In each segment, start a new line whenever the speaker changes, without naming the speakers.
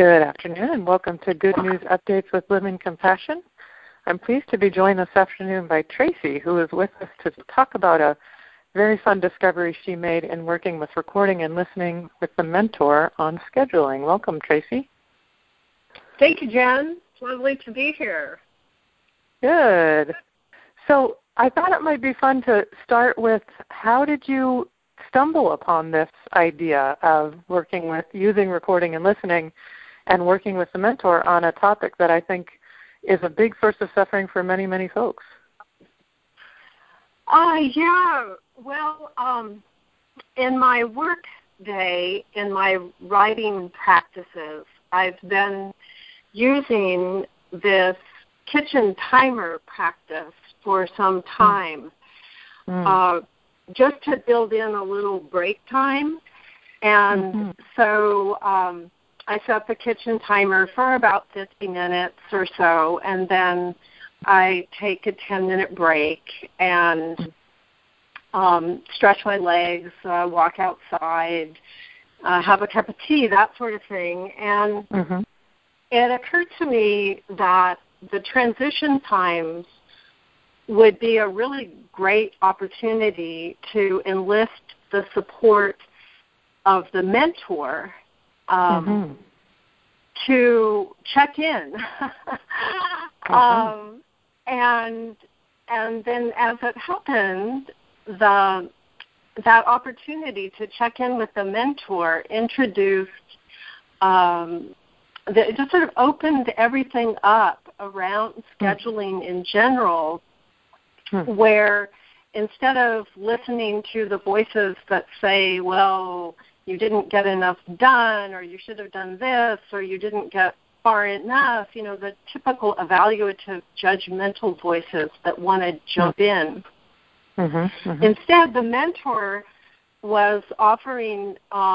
Good afternoon, and welcome to Good News Updates with Living Compassion. I'm pleased to be joined this afternoon by Tracy, who is with us to talk about a very fun discovery she made in working with recording and listening with the mentor on scheduling. Welcome, Tracy.
Thank you, Jen. It's lovely to be here.
Good. So I thought it might be fun to start with, how did you stumble upon this idea of working with using recording and listening and working with the mentor on a topic that I think is a big source of suffering for many, many folks?
In my work day, in my writing practices, I've been using this kitchen timer practice for some time, just to build in a little break time. And so I set the kitchen timer for about 50 minutes or so, and then I take a 10-minute break and stretch my legs, walk outside, have a cup of tea, that sort of thing. And it occurred to me that the transition times would be a really great opportunity to enlist the support of the mentor to check in. And then as it happened, that opportunity to check in with the mentor introduced, it just sort of opened everything up around scheduling in general, where instead of listening to the voices that say, well, you didn't get enough done, or you should have done this, or you didn't get far enough, the typical evaluative, judgmental voices that want to jump in. Instead, the mentor was offering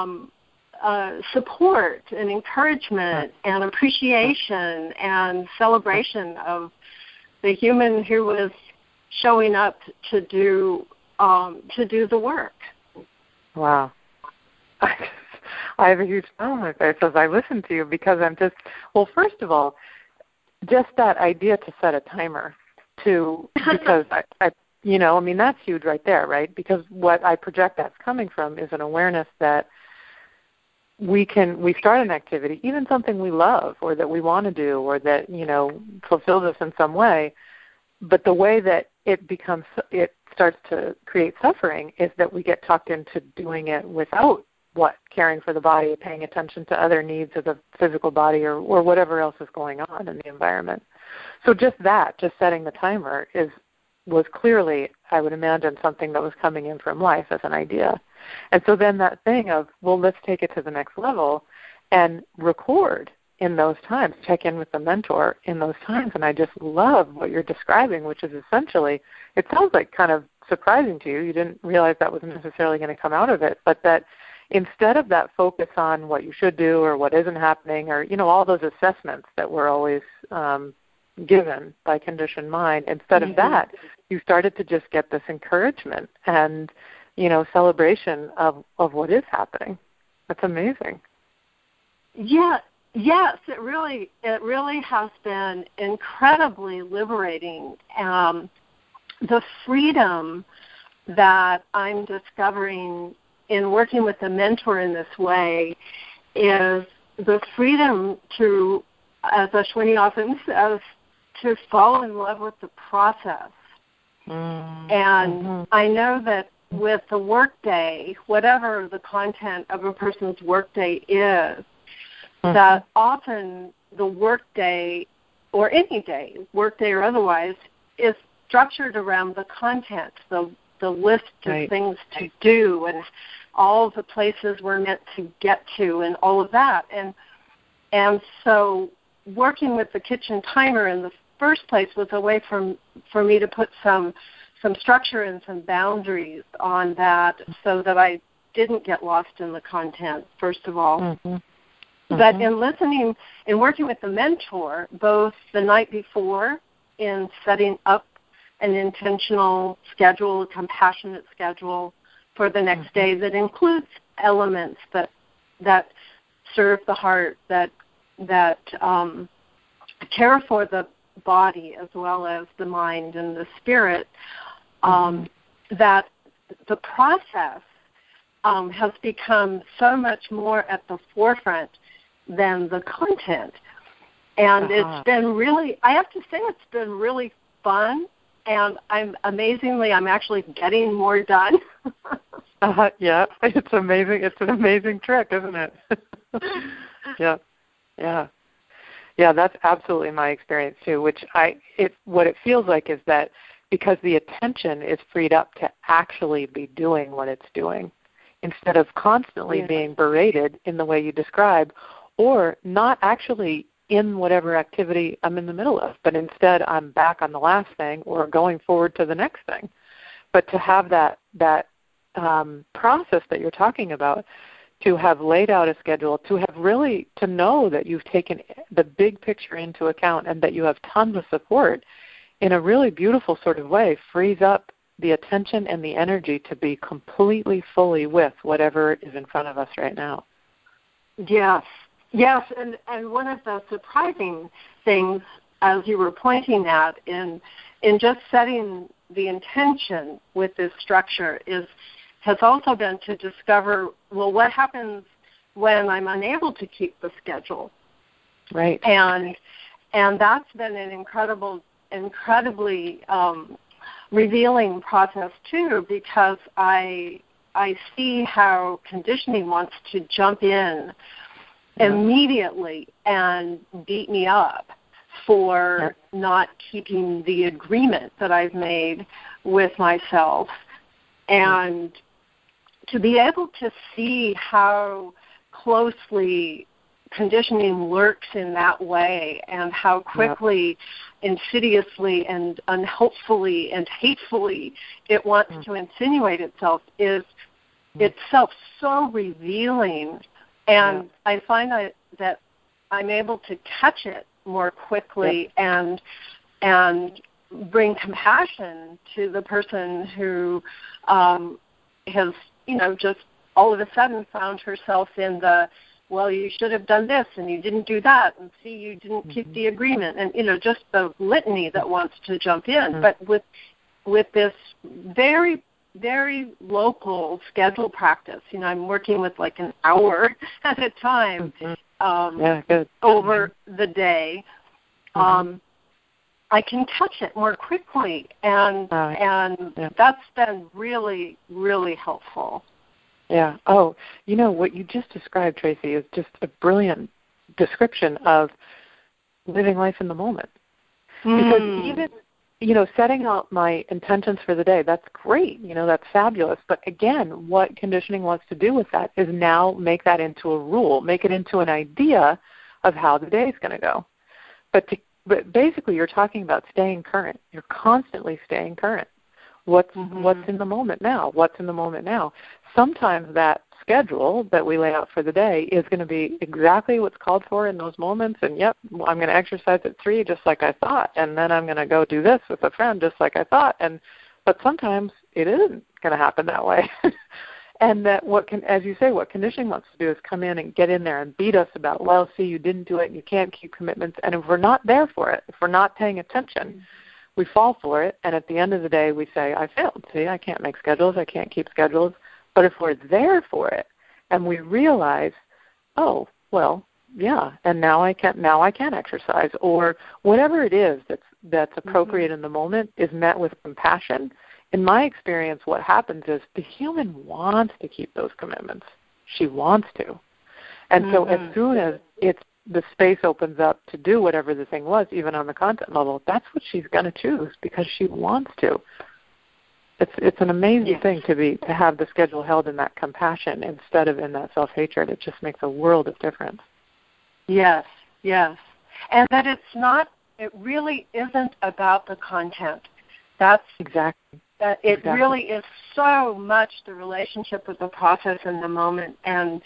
support and encouragement and appreciation and celebration of the human who was showing up to do the work.
Wow. I have a huge smile on my face as I listen to you, because I'm just, well, first of all, just that idea to set a timer because that's huge right there, right? Because what I project that's coming from is an awareness that we start an activity, even something we love or that we want to do or that, fulfills us in some way, but the way that it starts to create suffering is that we get talked into doing it without caring for the body, paying attention to other needs of the physical body or whatever else is going on in the environment. So just setting the timer was clearly, I would imagine, something that was coming in from life as an idea. And so then that thing of, well, let's take it to the next level and record in those times, check in with the mentor in those times. And I just love what you're describing, which is essentially, it sounds like kind of surprising to you. You didn't realize that was necessarily going to come out of it, but that instead of that focus on what you should do or what isn't happening or, all those assessments that we're always given by conditioned mind, instead of that, you started to just get this encouragement and, celebration of what is happening. That's amazing.
Yeah. Yes, it really has been incredibly liberating. The freedom that I'm discovering in working with a mentor in this way is the freedom to, as Ashwini often says, to fall in love with the process. And I know that with the workday, whatever the content of a person's workday is, that often the workday, or any day, workday or otherwise, is structured around the content, the list of things to do and all the places we're meant to get to and all of that. And so working with the kitchen timer in the first place was a way for me to put some structure and some boundaries on that so that I didn't get lost in the content, first of all. But in working with the mentor, both the night before in setting up an intentional schedule, a compassionate schedule for the next day that includes elements that serve the heart, that that care for the body as well as the mind and the spirit, that the process has become so much more at the forefront than the content. And it's been really, I have to say, it's been really fun. And I'm actually getting more done.
Yeah, it's amazing. It's an amazing trick, isn't it? Yeah. That's absolutely my experience too. What it feels like is that because the attention is freed up to actually be doing what it's doing, instead of constantly being berated in the way you describe, or not actually in whatever activity I'm in the middle of, but instead I'm back on the last thing or going forward to the next thing. But to have that process that you're talking about, to have laid out a schedule, to have really, to know that you've taken the big picture into account and that you have tons of support in a really beautiful sort of way, frees up the attention and the energy to be completely fully with whatever is in front of us right now.
Yes, and one of the surprising things, as you were pointing out, in just setting the intention with this structure has also been to discover, well, what happens when I'm unable to keep the schedule?
Right.
And that's been an incredibly revealing process too, because I see how conditioning wants to jump in immediately and beat me up for not keeping the agreement that I've made with myself. And to be able to see how closely conditioning works in that way and how quickly, insidiously and unhelpfully and hatefully it wants to insinuate itself is itself so revealing. And I find that I'm able to catch it more quickly and bring compassion to the person who has, just all of a sudden found herself in the, well, you should have done this and you didn't do that, and see, you didn't keep the agreement, and just the litany that wants to jump in. But with this very, very local schedule practice, I'm working with like an hour at a time over the day. I can catch it more quickly, and that's been really, really helpful.
Yeah. Oh, what you just described, Tracy, is just a brilliant description of living life in the moment. Because even, setting out my intentions for the day, that's great. That's fabulous. But again, what conditioning wants to do with that is now make that into a rule, make it into an idea of how the day is going to go. But basically, you're talking about staying current. You're constantly staying current. What's in the moment now? What's in the moment now? Sometimes that schedule that we lay out for the day is going to be exactly what's called for in those moments. And, I'm going to exercise at 3 just like I thought. And then I'm going to go do this with a friend just like I thought. But sometimes it isn't going to happen that way. And that as you say, what conditioning wants to do is come in and get in there and beat us about, well, see, you didn't do it, you can't keep commitments. And if we're not there for it, if we're not paying attention, we fall for it. And at the end of the day, we say, I failed. See, I can't make schedules, I can't keep schedules. But if we're there for it and we realize, oh, well, and now I can exercise, or whatever it is that's appropriate in the moment is met with compassion. In my experience, what happens is the human wants to keep those commitments. She wants to. And so as soon as the space opens up to do whatever the thing was, even on the content level, that's what she's going to choose because she wants to. It's an amazing thing to have the schedule held in that compassion instead of in that self-hatred. It just makes a world of difference.
Yes. And that it really isn't about the content. That's
exactly.
That it really is so much the relationship with the process in the moment, and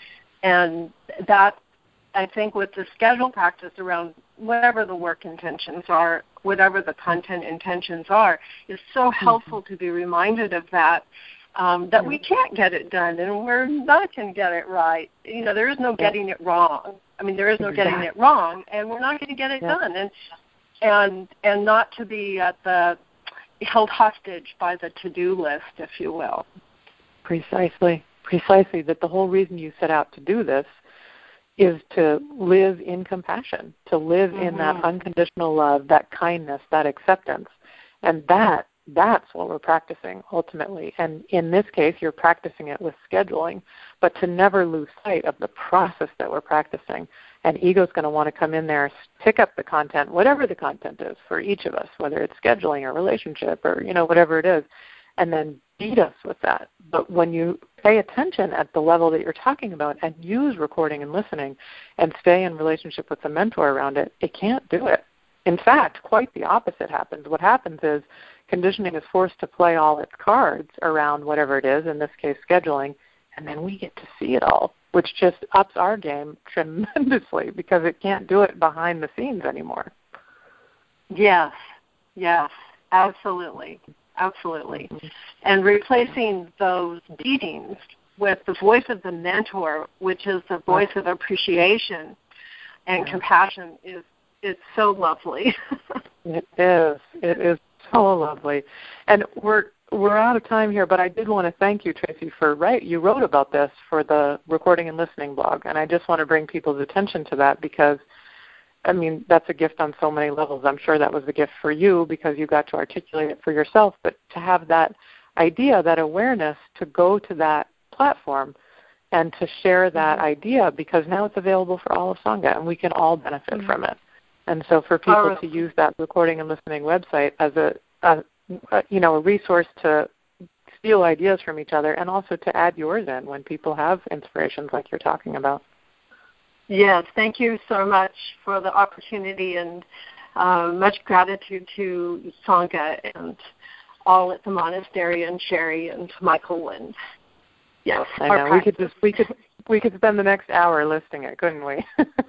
that I think with the schedule practice around whatever the work intentions are, whatever the content intentions are, is so helpful to be reminded of that, that we can't get it done and we're not going to get it right. There is no getting it wrong. I mean, there is no getting it wrong, and we're not going to get it done. And not to be held hostage by the to-do list, if you will.
Precisely, that the whole reason you set out to do this is to live in compassion, to live in that unconditional love, that kindness, that acceptance. And that's what we're practicing ultimately. And in this case, you're practicing it with scheduling, but to never lose sight of the process that we're practicing. And ego's going to want to come in there, pick up the content, whatever the content is for each of us, whether it's scheduling or relationship or, whatever it is, and then beat us with that. But when you pay attention at the level that you're talking about and use recording and listening and stay in relationship with the mentor around it, it can't do it. In fact, quite the opposite happens. What happens is conditioning is forced to play all its cards around whatever it is, in this case scheduling, and then we get to see it all, which just ups our game tremendously because it can't do it behind the scenes anymore.
Yes, absolutely. And replacing those beatings with the voice of the mentor, which is the voice of appreciation and compassion, is so lovely.
It is so lovely. And we're out of time here, but I did want to thank you, Tracy, you wrote about this for the Recording and Listening blog, and I just want to bring people's attention to that because, I mean, that's a gift on so many levels. I'm sure that was a gift for you because you got to articulate it for yourself, but to have that idea, that awareness to go to that platform and to share that idea because now it's available for all of Sangha and we can all benefit from it. And so for people to use that Recording and Listening website as a resource to steal ideas from each other and also to add yours in when people have inspirations like you're talking about.
Yes, thank you so much for the opportunity and much gratitude to Sangha and all at the monastery and Sherry and Michael and yes.
I know we could spend the next hour listing it, couldn't we?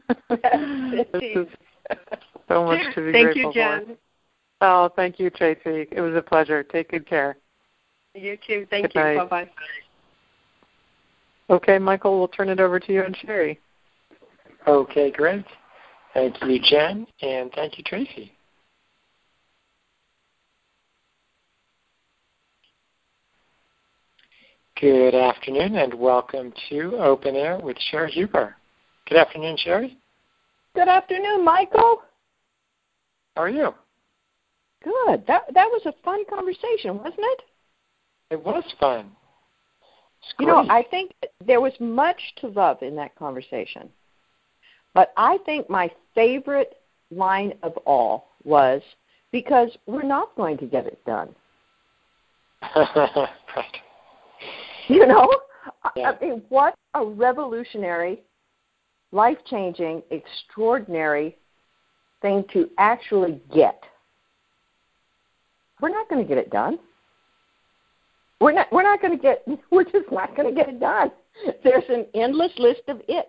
Yes,
so much to be
thank
grateful
you, Jen.
for. Oh, thank you, Tracy. It was a pleasure. Take good care.
You too. Thank
Good
you.
night.
Bye-bye.
Okay, Michael, we'll turn it over to you and Sherry.
Okay, great. Thank you, Jen, and thank you, Tracy. Good afternoon, and welcome to Open Air with Sherry Huber. Good afternoon, Sherry.
Good afternoon, Michael.
How are you?
Good. That was a fun conversation, wasn't it?
It was fun.
I think there was much to love in that conversation. But I think my favorite line of all was, because we're not going to get it done.
Right.
Yeah.
Yeah.
I mean, what a revolutionary, life-changing, extraordinary thing to actually get. We're not going to get it done. We're just not going to get it done. There's an endless list of it.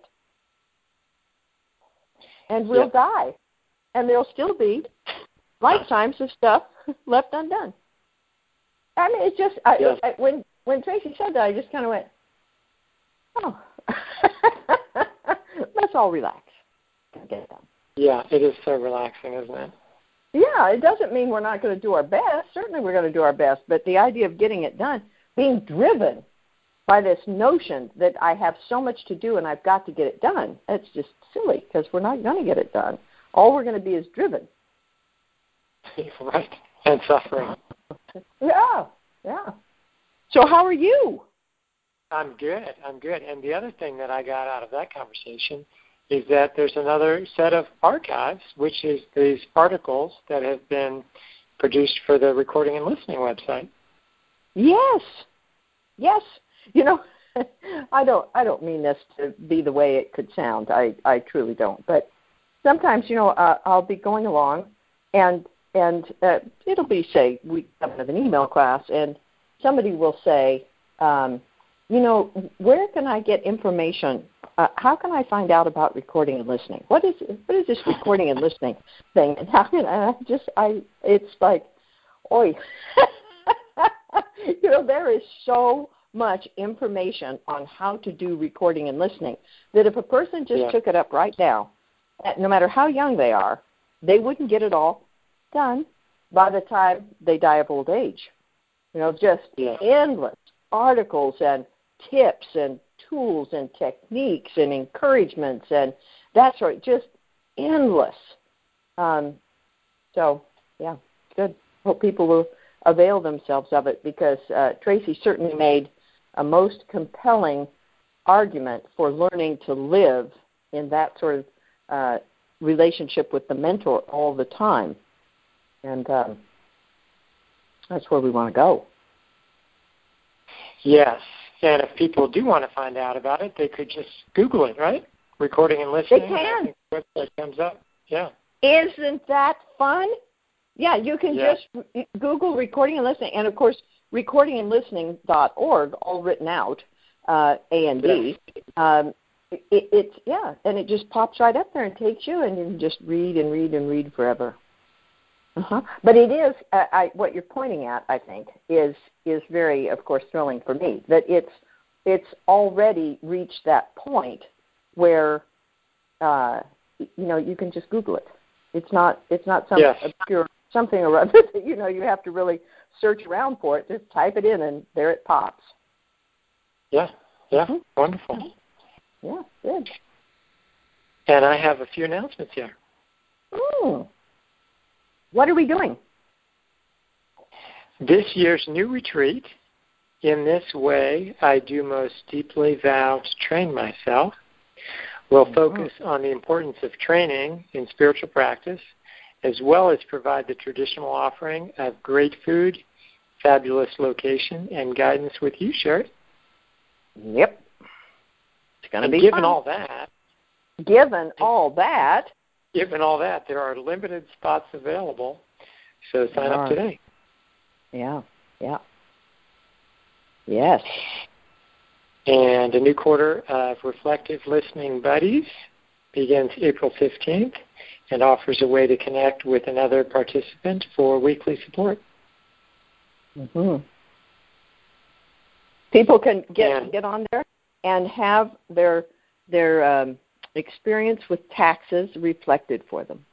And we'll die. And there'll still be lifetimes of stuff left undone. I mean, it's just, when Tracy said that, I just kind of went, oh, let's all relax and get it done.
Yeah, it is so relaxing, isn't it?
Yeah, it doesn't mean we're not going to do our best. Certainly we're going to do our best. But the idea of getting it done, being driven by this notion that I have so much to do and I've got to get it done, that's just silly because we're not going to get it done. All we're going to be is driven.
Right, and suffering.
Yeah. So how are you?
I'm good. And the other thing that I got out of that conversation is that there's another set of archives, which is these articles that have been produced for the Recording and Listening website.
Yes. I don't mean this to be the way it could sound. I truly don't. But sometimes, I'll be going along, and it'll be, say, we have an email class, and somebody will say, where can I get information? How can I find out about recording and listening? What is this recording and listening thing? And how can it's like, oi. There is so much information on how to do recording and listening that if a person just took it up right now, no matter how young they are, they wouldn't get it all done by the time they die of old age. Just endless articles and tips and tools and techniques and encouragements and that sort, just endless. Good. Hope people will avail themselves of it because Tracy certainly made a most compelling argument for learning to live in that sort of relationship with the mentor all the time. And that's where we want to go.
Yes. And if people do want to find out about it, they could just Google it, right? Recording and listening.
They can.
I think the website comes up. Yeah.
Isn't that fun? Yeah, you can just Google recording and listening. And, of course, recordingandlistening.org, all written out, A&D. And it just pops right up there and takes you, and you can just read and read and read forever. But it is, what you're pointing at, I think, is very, of course, thrilling for me, that it's already reached that point where, you can just Google it. It's not some obscure something or other that, you have to really search around for it. Just type it in, and there it pops.
Yeah, wonderful.
Yeah, good.
And I have a few announcements here.
What are we doing?
This year's new retreat, In This Way I Do Most Deeply Vow to Train Myself, will focus on the importance of training in spiritual practice, as well as provide the traditional offering of great food, fabulous location, and guidance with you, Sherry.
Yep. It's going to be
given
fun.
all that, there are limited spots available, so sign up today.
Yeah. Yes.
And a new quarter of Reflective Listening Buddies begins April 15th and offers a way to connect with another participant for weekly support.
People can get on there and have their experience with taxes reflected for them.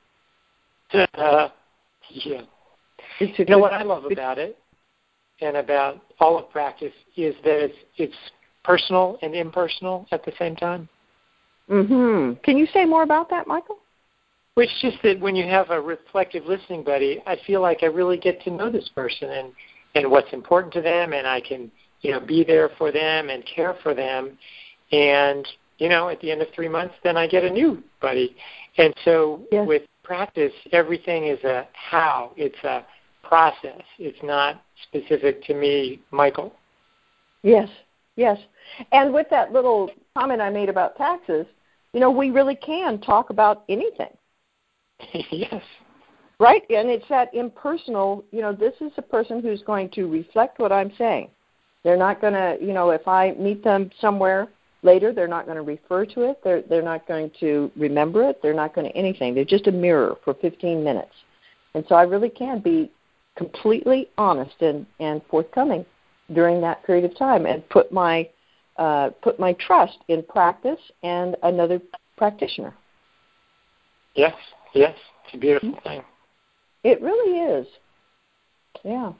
You know what I love about it and about all of practice is that it's personal and impersonal at the same time.
Can you say more about that, Michael?
Well, it's just that when you have a reflective listening buddy, I feel like I really get to know this person and what's important to them, and I can, be there for them and care for them. And, at the end of 3 months, then I get a new buddy. And so with practice, everything is a how. It's a process. It's not specific to me, Michael.
Yes. And with that little comment I made about taxes, we really can talk about anything.
Yes.
Right? And it's that impersonal, this is a person who's going to reflect what I'm saying. They're not going to, if I meet them somewhere later, they're not going to refer to it. They're not going to remember it. They're not going to anything. They're just a mirror for 15 minutes. And so I really can be completely honest and forthcoming during that period of time and put my trust in practice and another practitioner.
Yes. It's a beautiful thing.
It really is. Yeah.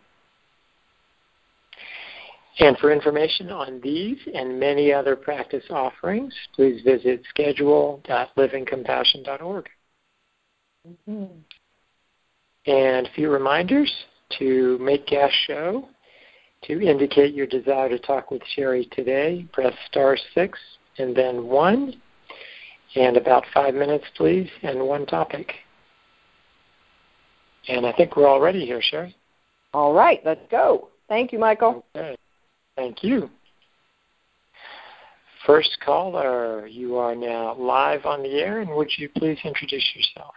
And for information on these and many other practice offerings, please visit schedule.livingcompassion.org. And a few reminders to make guest show. To indicate your desire to talk with Sherry today, press *6 and then 1. And about 5 minutes, please, and one topic. And I think we're all ready here, Sherry.
All right, let's go. Thank you, Michael.
Okay. Thank you. First caller, you are now live on the air, and would you please introduce yourself?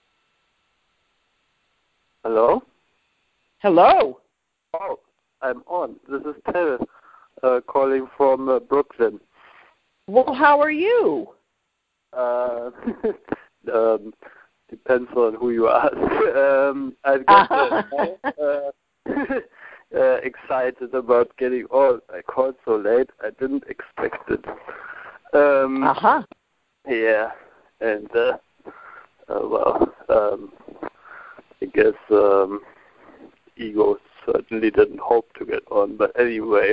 Hello?
Hello.
Oh, I'm on. This is Ted calling from Brooklyn.
Well, how are you?
Depends on who you ask. I guess excited about getting. Oh, I called so late. I didn't expect it. Yeah, and I guess ego certainly didn't hope to get on. But anyway,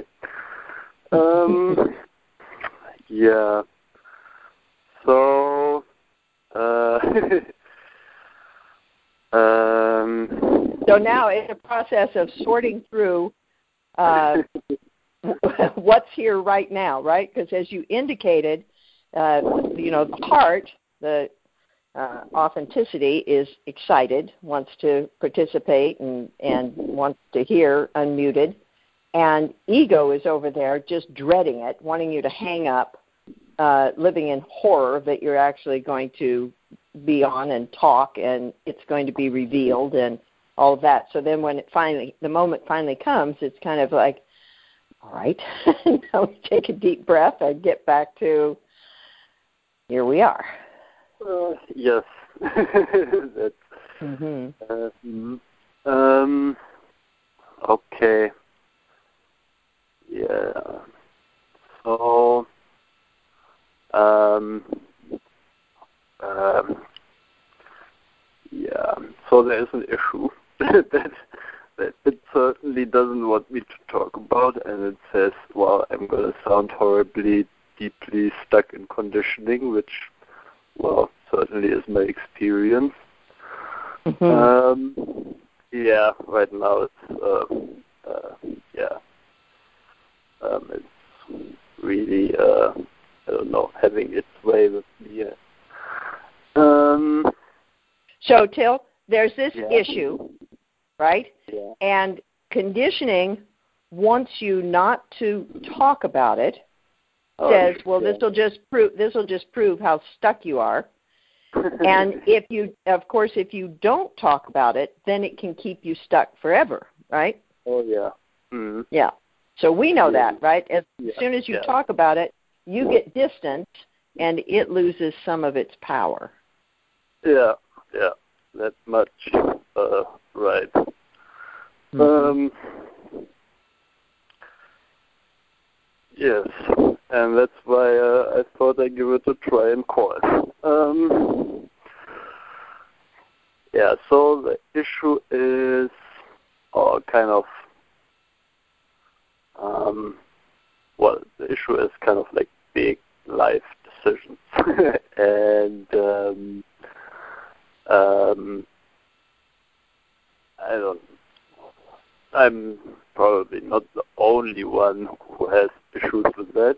yeah. So.
So now it's a process of sorting through what's here right now, right? Because as you indicated, the heart, the authenticity is excited, wants to participate and wants to hear unmuted, and ego is over there just dreading it, wanting you to hang up, living in horror that you're actually going to be on and talk and it's going to be revealed and all of that. So then when the moment finally comes, it's kind of like, all right, now we take a deep breath and get back to here we are.
Yes. That's, okay. Yeah. So, yeah. So there is an issue that it certainly doesn't want me to talk about, and it says, well, I'm going to sound horribly, deeply stuck in conditioning, which, well, certainly is my experience. Yeah, right now it's, it's really, I don't know, having its way with me.
So, Till, there's this issue, right?
Yeah.
And conditioning wants you not to talk about it. Says, well, this will just prove how stuck you are. And if you don't talk about it, then it can keep you stuck forever, right?
Oh yeah. Mm-hmm.
Yeah. So we know that, right? As soon as you talk about it, you get distant, and it loses some of its power.
Yeah. That much, right. Yes, and that's why I thought I'd give it a try and call. Yeah, so the issue is the issue is kind of like big life decisions. And I'm probably not the only one who has issues with that.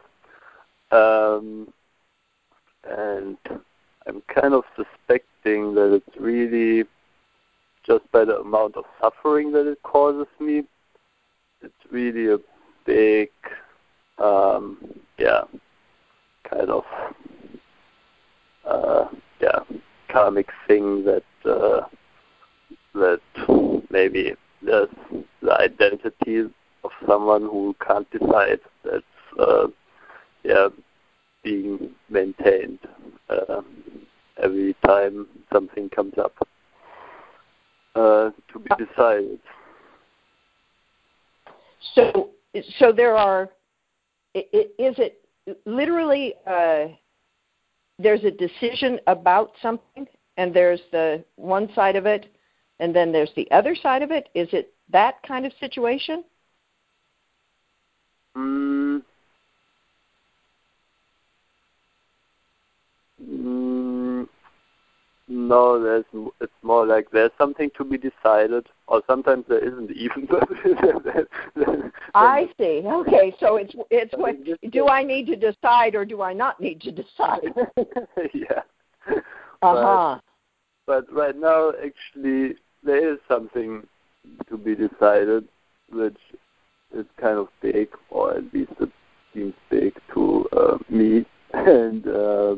And I'm kind of suspecting that it's really just by the amount of suffering that it causes me. It's really a big, karmic thing that maybe there's the identity of someone who can't decide that's being maintained every time something comes up to be decided.
So there are. Is it literally? There's a decision about something, and there's the one side of it, and then there's the other side of it. Is it that kind of situation?
No, it's more like there's something to be decided, or sometimes there isn't even.
I see. Okay, so it's what do I need to decide or do I not need to decide?
Yeah. But right now, actually, there is something to be decided, which is kind of big, or at least it seems big to me, and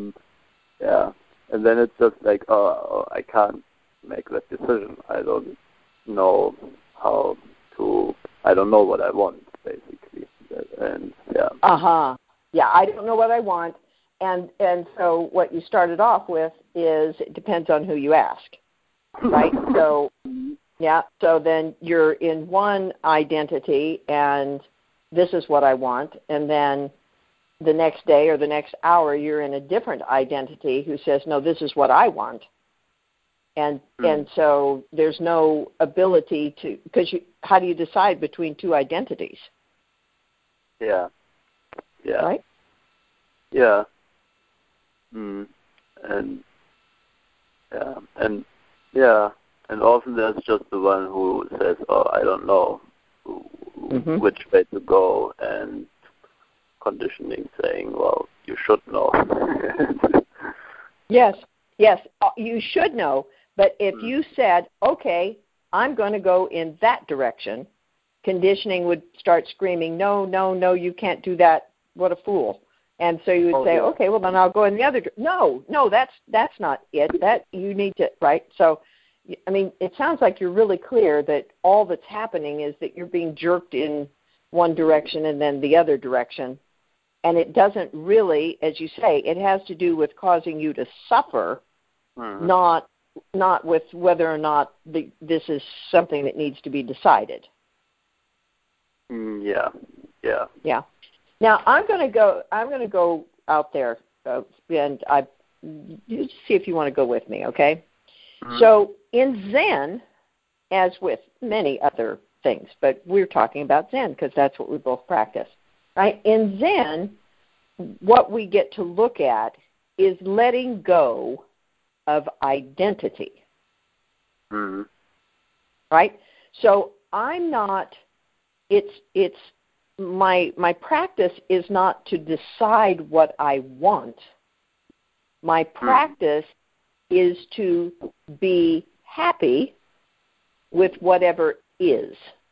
and then it's just like, I can't make that decision. I don't know I don't know what I want, basically. And
Yeah, I don't know what I want. And so what you started off with is it depends on who you ask, right? So Yeah, so then you're in one identity, and this is what I want, and then the next day or the next hour you're in a different identity who says, no, this is what I want. And so there's no ability to, because how do you decide between two identities?
Yeah.
Right?
Yeah. And often there's just the one who says, oh, I don't know which way to go, and conditioning saying, well, you should know.
Yes, you should know. But if you said, okay, I'm going to go in that direction, conditioning would start screaming, no, you can't do that. What a fool. And so you would say, okay, well, then I'll go in the other direction. No, that's not it. That you need to, right? So, I mean, it sounds like you're really clear that all that's happening is that you're being jerked in one direction and then the other direction. And it doesn't really, as you say, it has to do with causing you to suffer, not with whether or not this is something that needs to be decided.
Yeah.
Now I'm going to go out there, and you see if you want to go with me, okay? So in Zen, as with many other things, but we're talking about Zen because that's what we both practice, right? In Zen, what we get to look at is letting go of identity, right? So I'm not. It's my practice is not to decide what I want. My practice is to be happy with whatever is.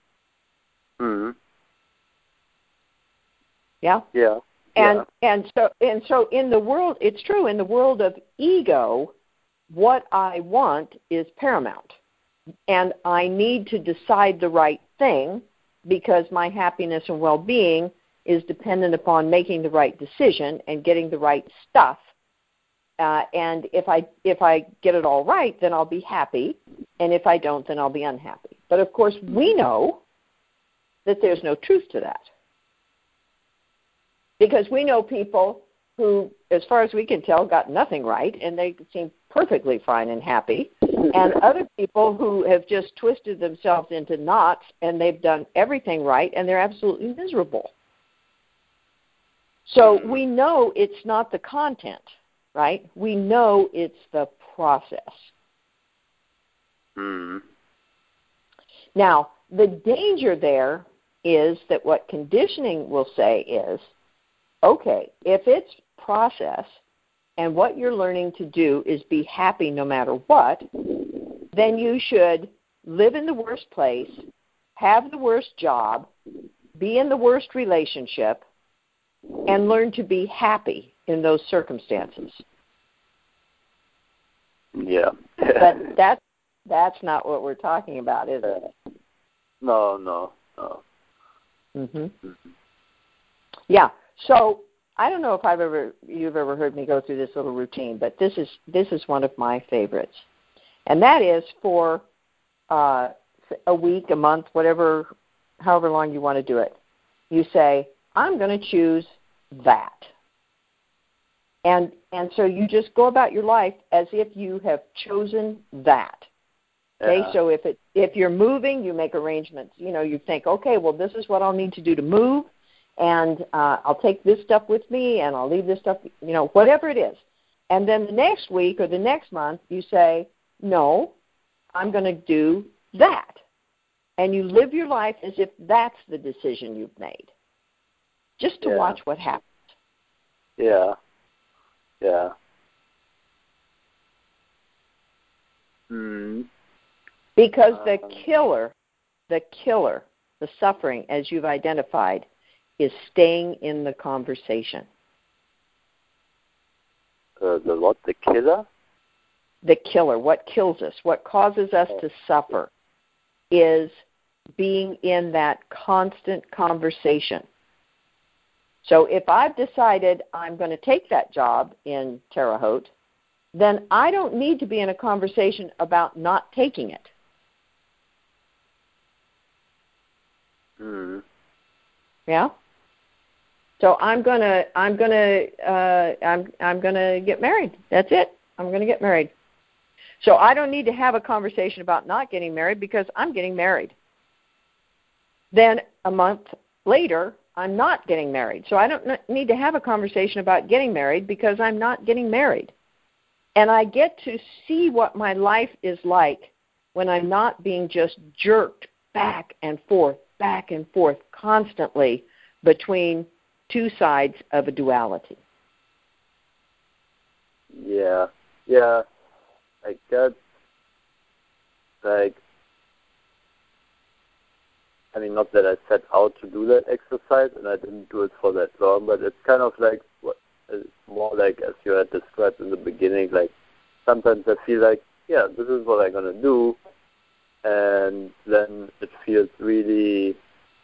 Yeah. And so in the world, it's true, in the world of ego, what I want is paramount. And I need to decide the right thing because my happiness and well-being is dependent upon making the right decision and getting the right stuff. And if I get it all right, then I'll be happy. And if I don't, then I'll be unhappy. But of course, we know that there's no truth to that. Because we know people who, as far as we can tell, got nothing right, and they seem perfectly fine and happy, and other people who have just twisted themselves into knots, and they've done everything right, and they're absolutely miserable. So we know it's not the content, right? We know it's the process. Now, the danger there is that what conditioning will say is, okay, if it's process and what you're learning to do is be happy no matter what, then you should live in the worst place, have the worst job, be in the worst relationship, and learn to be happy in those circumstances.
Yeah.
But that's not what we're talking about, is it?
No.
Yeah. So I don't know if you've ever heard me go through this little routine, but this is one of my favorites, and that is for a week, a month, however long you want to do it. You say, I'm going to choose that, and so you just go about your life as if you have chosen that. Okay, so if you're moving, you make arrangements. You think, okay, well, this is what I'll need to do to move. And I'll take this stuff with me, and I'll leave this stuff, whatever it is. And then the next week or the next month, you say, no, I'm going to do that. And you live your life as if that's the decision you've made, just to watch what happens.
Yeah.
Because the killer, the suffering, as you've identified, is staying in the conversation.
The what? The killer?
The killer. What kills us, what causes us to suffer, is being in that constant conversation. So if I've decided I'm going to take that job in Terre Haute, then I don't need to be in a conversation about not taking it. Yeah. So I'm gonna get married. That's it. I'm gonna get married. So I don't need to have a conversation about not getting married because I'm getting married. Then a month later, I'm not getting married. So I don't need to have a conversation about getting married because I'm not getting married. And I get to see what my life is like when I'm not being just jerked back and forth constantly between two sides of a duality.
Yeah. I guess, not that I set out to do that exercise, and I didn't do it for that long, but it's kind of like, it's more like as you had described in the beginning, like sometimes I feel like, yeah, this is what I'm going to do, and then it feels really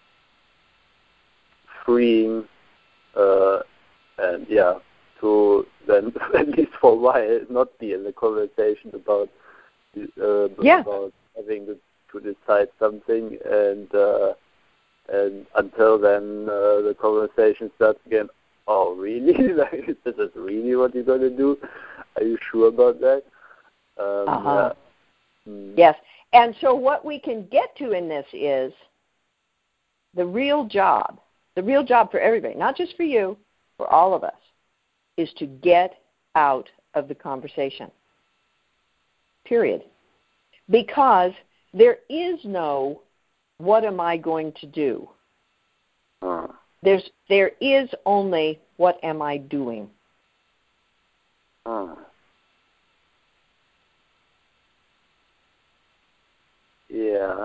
freeing, and yeah, to then, at least for a while, not be in the conversation about having to decide something, and until then the conversation starts again. Oh, really? Like, this is really what you're going to do? Are you sure about that? Yeah.
Yes. And so what we can get to in this is the real job for everybody, not just for you, for all of us, is to get out of the conversation. Period. Because there is no, what am I going to do? There is only, what am I doing?
Yeah.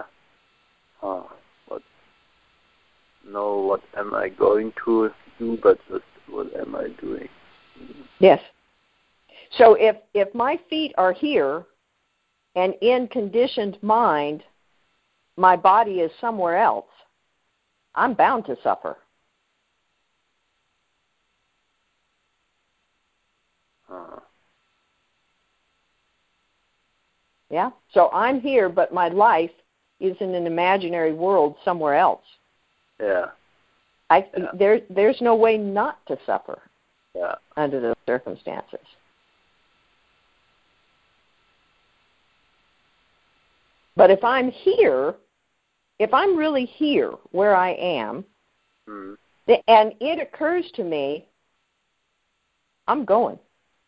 What am I going to do, but just what am I doing?
Yes. So if my feet are here, and in conditioned mind, my body is somewhere else, I'm bound to suffer. Yeah? So I'm here, but my life is in an imaginary world somewhere else.
Yeah.
There's no way not to suffer under those circumstances. But if I'm here, if I'm really here where I am, and it occurs to me, I'm going.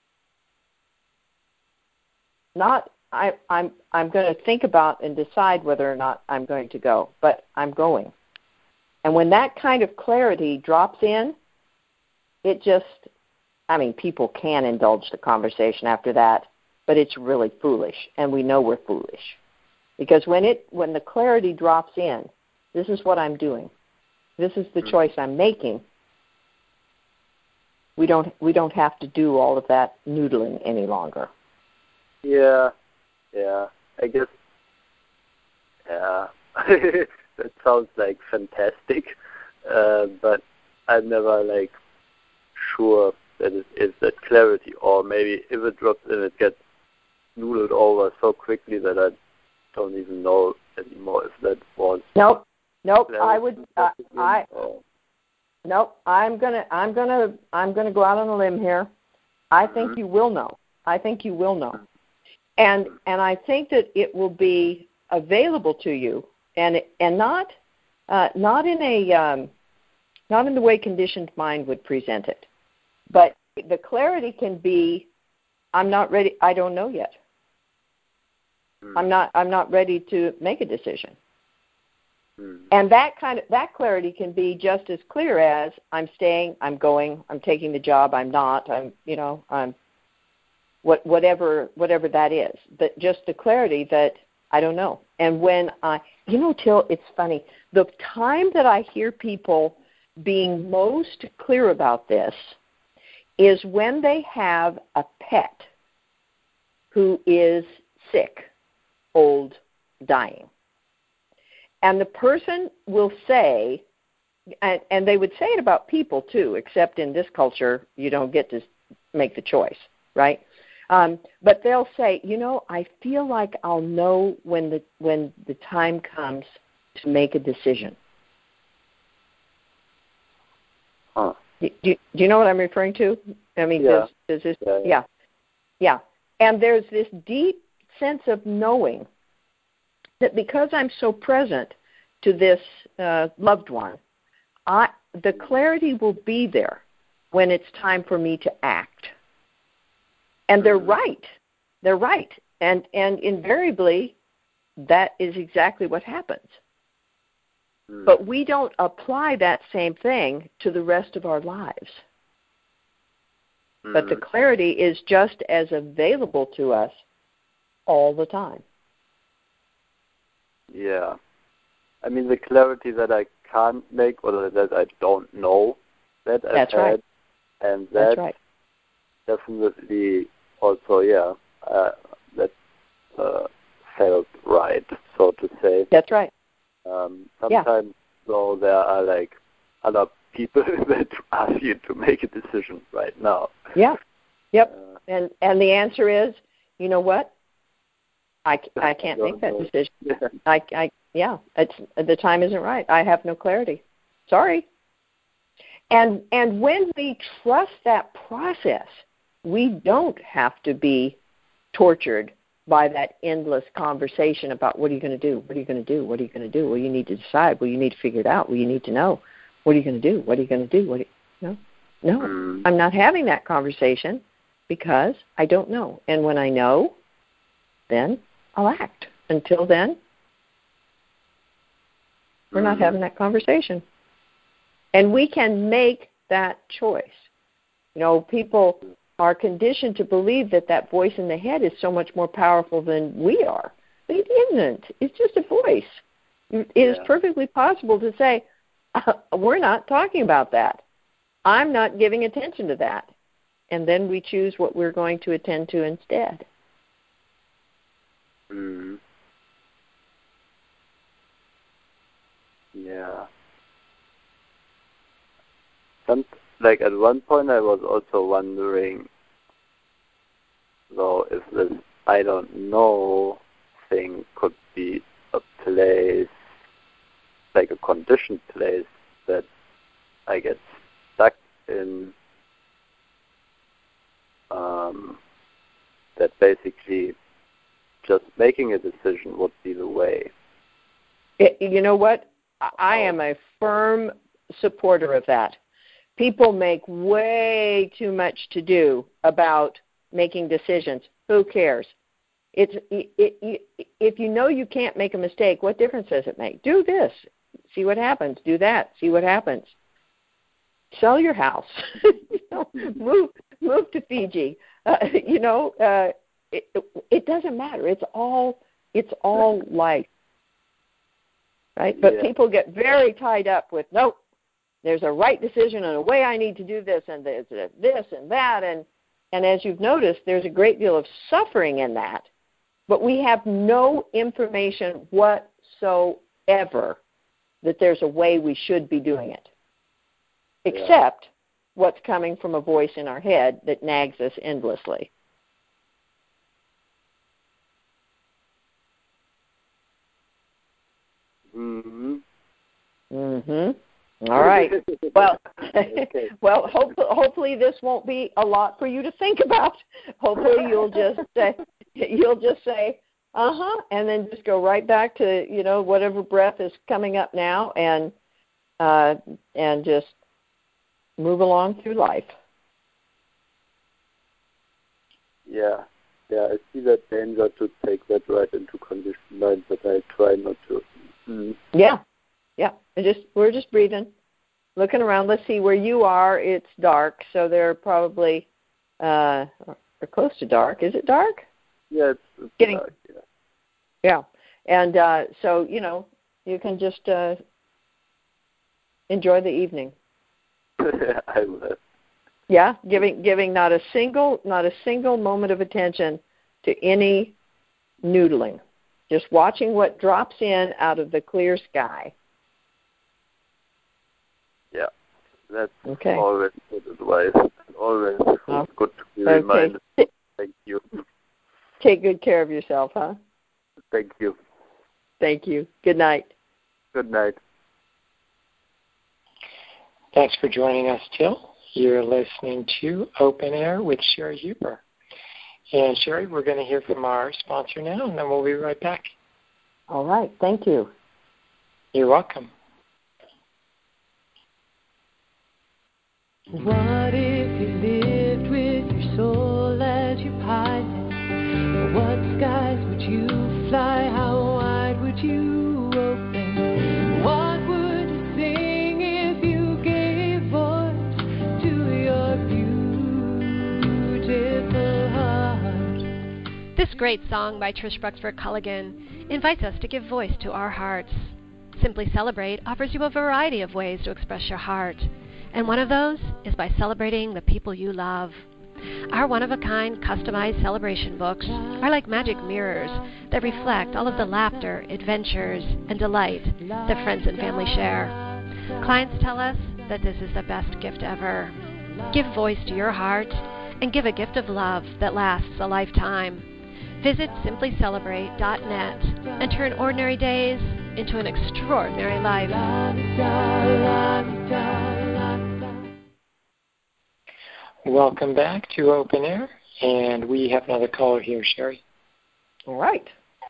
I'm going to think about and decide whether or not I'm going to go, but I'm going. And when that kind of clarity drops in, it just, people can indulge the conversation after that, but it's really foolish, and we know we're foolish. Because when the clarity drops in, this is what I'm doing. This is the choice I'm making. We don't have to do all of that noodling any longer.
Yeah, I guess. Yeah, that sounds like fantastic, but I'm never sure that it is that clarity, or maybe if it drops in, it gets noodled over so quickly that I don't even know anymore if that was.
Nope. I would. Nope. I'm gonna go out on a limb here. I think you will know. And I think that it will be available to you, and not in the way conditioned mind would present it, but the clarity can be, I'm not ready. I don't know yet. I'm not ready to make a decision. And that clarity can be just as clear as I'm staying, I'm going, I'm taking the job, I'm not, I'm whatever that is. But just the clarity that I don't know. And when Till, it's funny, the time that I hear people being most clear about this is when they have a pet who is sick, old, dying. And the person will say, and they would say it about people too, except in this culture you don't get to make the choice, right? But they'll say, I feel like I'll know when the time comes to make a decision. Do you know what I'm referring to? I mean, does this? Yeah. And there's this deep sense of knowing that because I'm so present to this loved one, the clarity will be there when it's time for me to act. And they're right. They're right. And invariably, that is exactly what happens. But we don't apply that same thing to the rest of our lives. But the clarity is just as available to us all the time.
Yeah. I mean, the clarity that I can't make or that I don't know that I've had.
Right.
And that
That's right.
Definitely also, that felt right, so to say.
That's right.
Sometimes, though, there are like other people that ask you to make a decision right now.
Yeah. Yep. And the answer is, you know what? I can't make that decision. It's the time isn't right. I have no clarity. Sorry. And when we trust that process, we don't have to be tortured by that endless conversation about what are you going to do? What are you going to do? What are you going to do? Well, you need to decide. Well, you need to figure it out. Well, you need to know. What are you going to do? What are you going to do? No, I'm not having that conversation because I don't know. And when I know, then I'll act. Until then, we're not having that conversation. And we can make that choice. You know, people are conditioned to believe that voice in the head is so much more powerful than we are. But it isn't. It's just a voice. It is perfectly possible to say, we're not talking about that. I'm not giving attention to that. And then we choose what we're going to attend to instead.
Yeah. Like at one point I was also wondering, though, if this I don't know thing could be a place, like a conditioned place that I get stuck in, that basically just making a decision would be the way.
You know what? I am a firm supporter of that. People make way too much to do about making decisions. Who cares? If you know you can't make a mistake, what difference does it make? Do this. See what happens. Do that. See what happens. Sell your house. Move to Fiji. It doesn't matter. It's all life. Right? But people get very tied up with, nope, there's a right decision and a way I need to do this and there's this and that. And as you've noticed, there's a great deal of suffering in that. But we have no information whatsoever that there's a way we should be doing it, except what's coming from a voice in our head that nags us endlessly. All right. Well, well, hopefully this won't be a lot for you to think about. Hopefully you'll just say, and then just go right back to whatever breath is coming up now, and just move along through life.
Yeah, I see that danger to take that right into conditioned mind, but I try not to.
Yeah. We're just breathing, looking around. Let's see where you are. It's dark, so they're probably or close to dark. Is it dark?
Yeah, it's
getting
dark,
yeah. And so you can just enjoy the evening.
I will.
Yeah, giving not a single moment of attention to any noodling. Just watching what drops in out of the clear sky.
Yeah, that's
okay.
Always good advice. Always good to be reminded. Thank you.
Take good care of yourself, huh?
Thank you.
Thank you. Good night.
Good night.
Thanks for joining us, Till. You're listening to Open Air with Sherry Huber. And Sherry, we're going to hear from our sponsor now, and then we'll be right back.
All right. Thank you.
You're welcome.
What if you lived with your soul as your pilot? What skies would you fly? How wide would you open? What would you sing if you gave voice to your beautiful heart?
This great song by Trish Bruxburg-Culligan invites us to give voice to our hearts. Simply Celebrate offers you a variety of ways to express your heart. And one of those is by celebrating the people you love. Our one-of-a-kind customized celebration books are like magic mirrors that reflect all of the laughter, adventures, and delight that friends and family share. Clients tell us that this is the best gift ever. Give voice to your heart and give a gift of love that lasts a lifetime. Visit simplycelebrate.net and turn ordinary days into an extraordinary life.
Welcome back to Open Air, and we have another caller here, Sherry.
All right.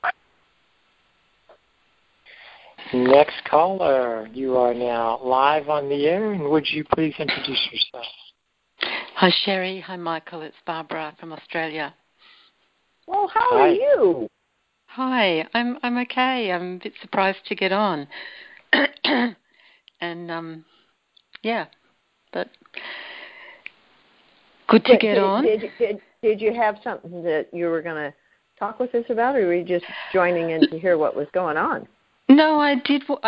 Next caller, you are now live on the air, and would you please introduce yourself?
Hi, Sherry. Hi, Michael. It's Barbara from Australia.
Well, how are you?
Hi. I'm okay. I'm a bit surprised to get on. And, but good to get on.
Did you have something that you were going to talk with us about, or were you just joining in to hear what was going on?
No, I did, put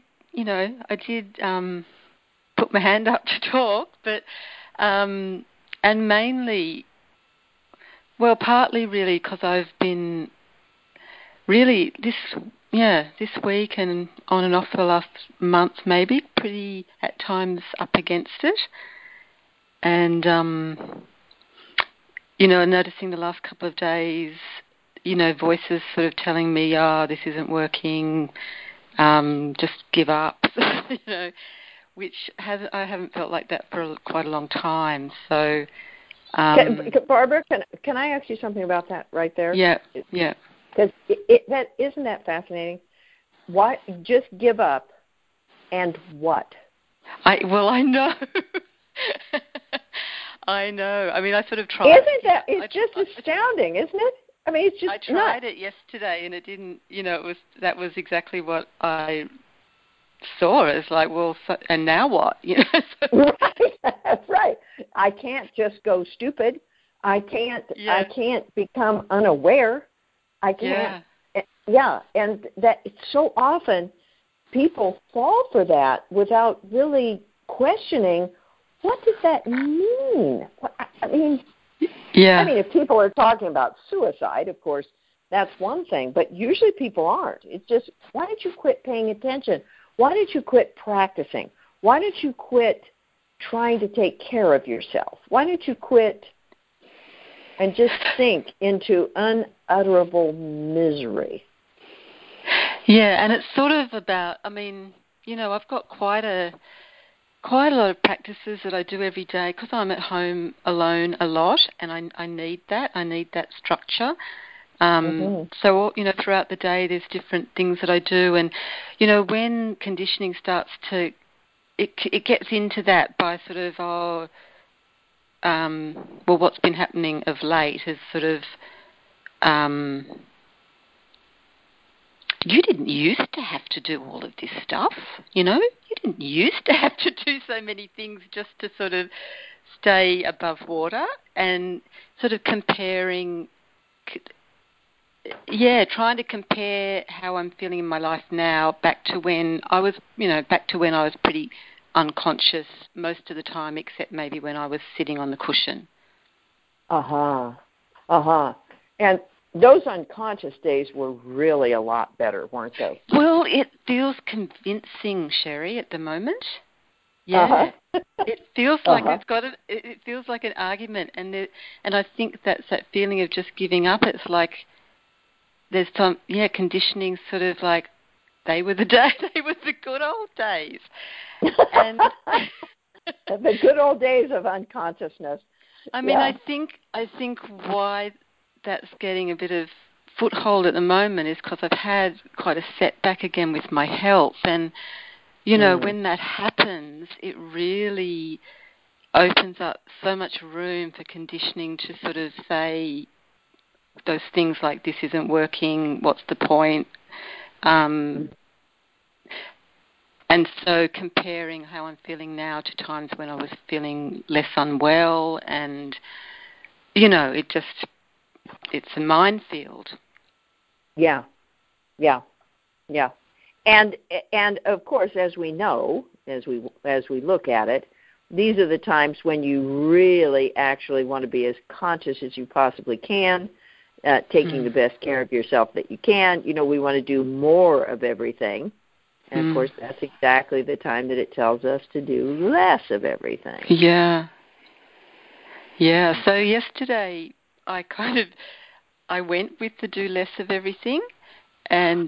my hand up to talk, but, and mainly, well, partly really because I've been really this week and on and off for the last month maybe, pretty at times up against it. And, noticing the last couple of days, voices sort of telling me, this isn't working, just give up, which I haven't felt like that for quite a long time. So,
Barbara, can I ask you something about that right there?
Yeah.
Because that isn't that fascinating? Why just give up, and what?
I know. I know. I mean, I sort of tried.
Isn't that? It's just astounding, isn't it? I mean, it's just.
I tried it yesterday, and it didn't. That was exactly what I saw. It's like, well, and now what?
Right. I can't just go stupid. I can't. Yeah. I can't become unaware. I can't. Yeah, and that so often people fall for that without really questioning. What does that mean? I mean, if people are talking about suicide, of course, that's one thing. But usually people aren't. It's just, why don't you quit paying attention? Why don't you quit practicing? Why don't you quit trying to take care of yourself? Why don't you quit and just sink into unutterable misery?
Yeah, and it's sort of about, I've got quite a lot of practices that I do every day because I'm at home alone a lot, and I need that. I need that structure. So, throughout the day there's different things that I do, and, when conditioning starts to, it gets into that by sort of, what's been happening of late is sort of, you didn't used to have to do all of this stuff, You didn't used to have to do so many things just to sort of stay above water, and sort of comparing, trying to compare how I'm feeling in my life now back to when I was, pretty unconscious most of the time, except maybe when I was sitting on the cushion.
And those unconscious days were really a lot better, weren't they?
Well, it feels convincing, Sherry, at the moment. Yeah, it feels like it feels like an argument, and I think that's that feeling of just giving up. It's like there's some conditioning, sort of like they were the good old days, and
The good old days of unconsciousness.
I mean, I think why that's getting a bit of foothold at the moment is because I've had quite a setback again with my health, and when that happens, it really opens up so much room for conditioning to sort of say those things like, this isn't working, what's the point? And so comparing how I'm feeling now to times when I was feeling less unwell, and, it's a minefield.
Yeah. And of course, as we know, as we look at it, these are the times when you really actually want to be as conscious as you possibly can, taking the best care of yourself that you can. We want to do more of everything. And, of course, that's exactly the time that it tells us to do less of everything.
Yeah. So yesterday I went with the do less of everything, and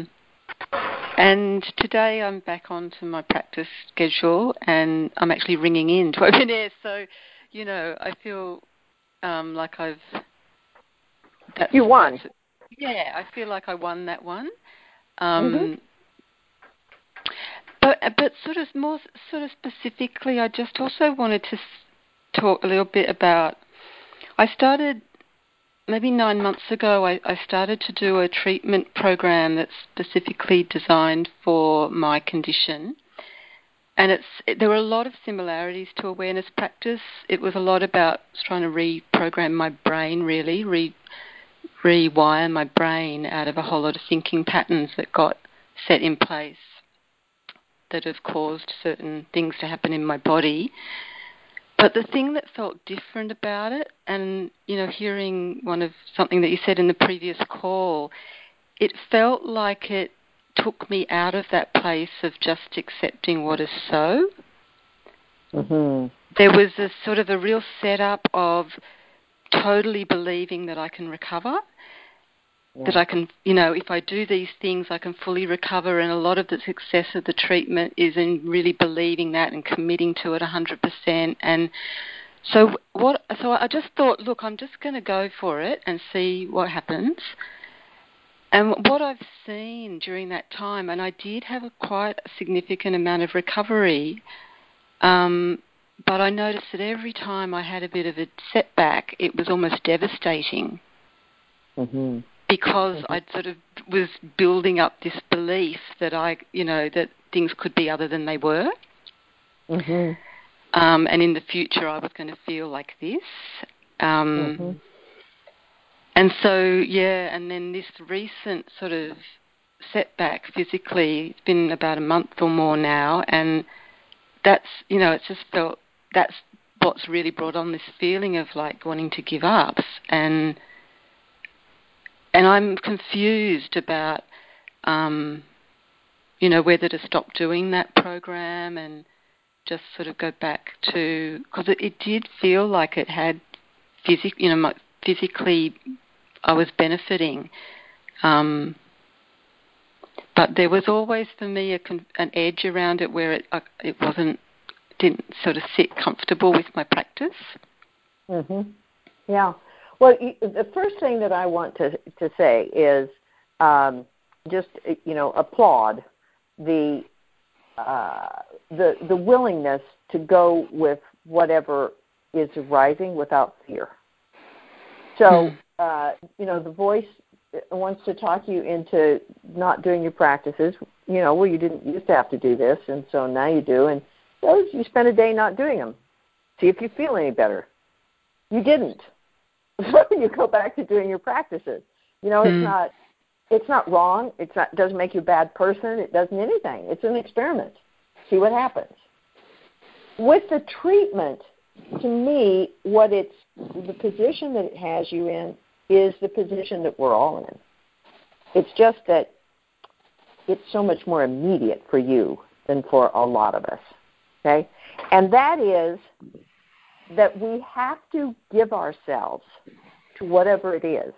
today I'm back onto my practice schedule, and I'm actually ringing in to open air. So, I feel like
you won.
I feel like I won that one. But sort of more sort of specifically, I just also wanted to talk a little bit about. I started maybe 9 months ago. I started to do a treatment program that's specifically designed for my condition, and there were a lot of similarities to awareness practice. It was a lot about trying to reprogram my brain, really rewire my brain out of a whole lot of thinking patterns that got set in place that have caused certain things to happen in my body. But the thing that felt different about it, and, hearing something that you said in the previous call, it felt like it took me out of that place of just accepting what is so. There was a sort of a real setup of totally believing that I can recover, that I can, if I do these things, I can fully recover. And a lot of the success of the treatment is in really believing that and committing to it 100%. And so I just thought, look, I'm just going to go for it and see what happens. And what I've seen during that time, and I did have quite a significant amount of recovery, but I noticed that every time I had a bit of a setback, it was almost devastating. Because I sort of was building up this belief that that things could be other than they were. And in the future I was going to feel like this. And so, and then this recent sort of setback physically, it's been about a month or more now, and that's, it's just felt, that's what's really brought on this feeling of like wanting to give up. And I'm confused about, whether to stop doing that program and just sort of go back to, because it did feel like it had physically I was benefiting. But there was always for me an edge around it where it didn't sort of sit comfortable with my practice.
Yeah. Well, the first thing that I want to say is just applaud the willingness to go with whatever is arising without fear. So the voice wants to talk you into not doing your practices. You didn't used to have to do this, and so now you do. And you spend a day not doing them. See if you feel any better. You didn't. So you go back to doing your practices. It's not wrong. It doesn't make you a bad person. It doesn't anything. It's an experiment. See what happens. With the treatment, to me, the position that it has you in is the position that we're all in. It's just that it's so much more immediate for you than for a lot of us. Okay? And that is that we have to give ourselves to whatever it is,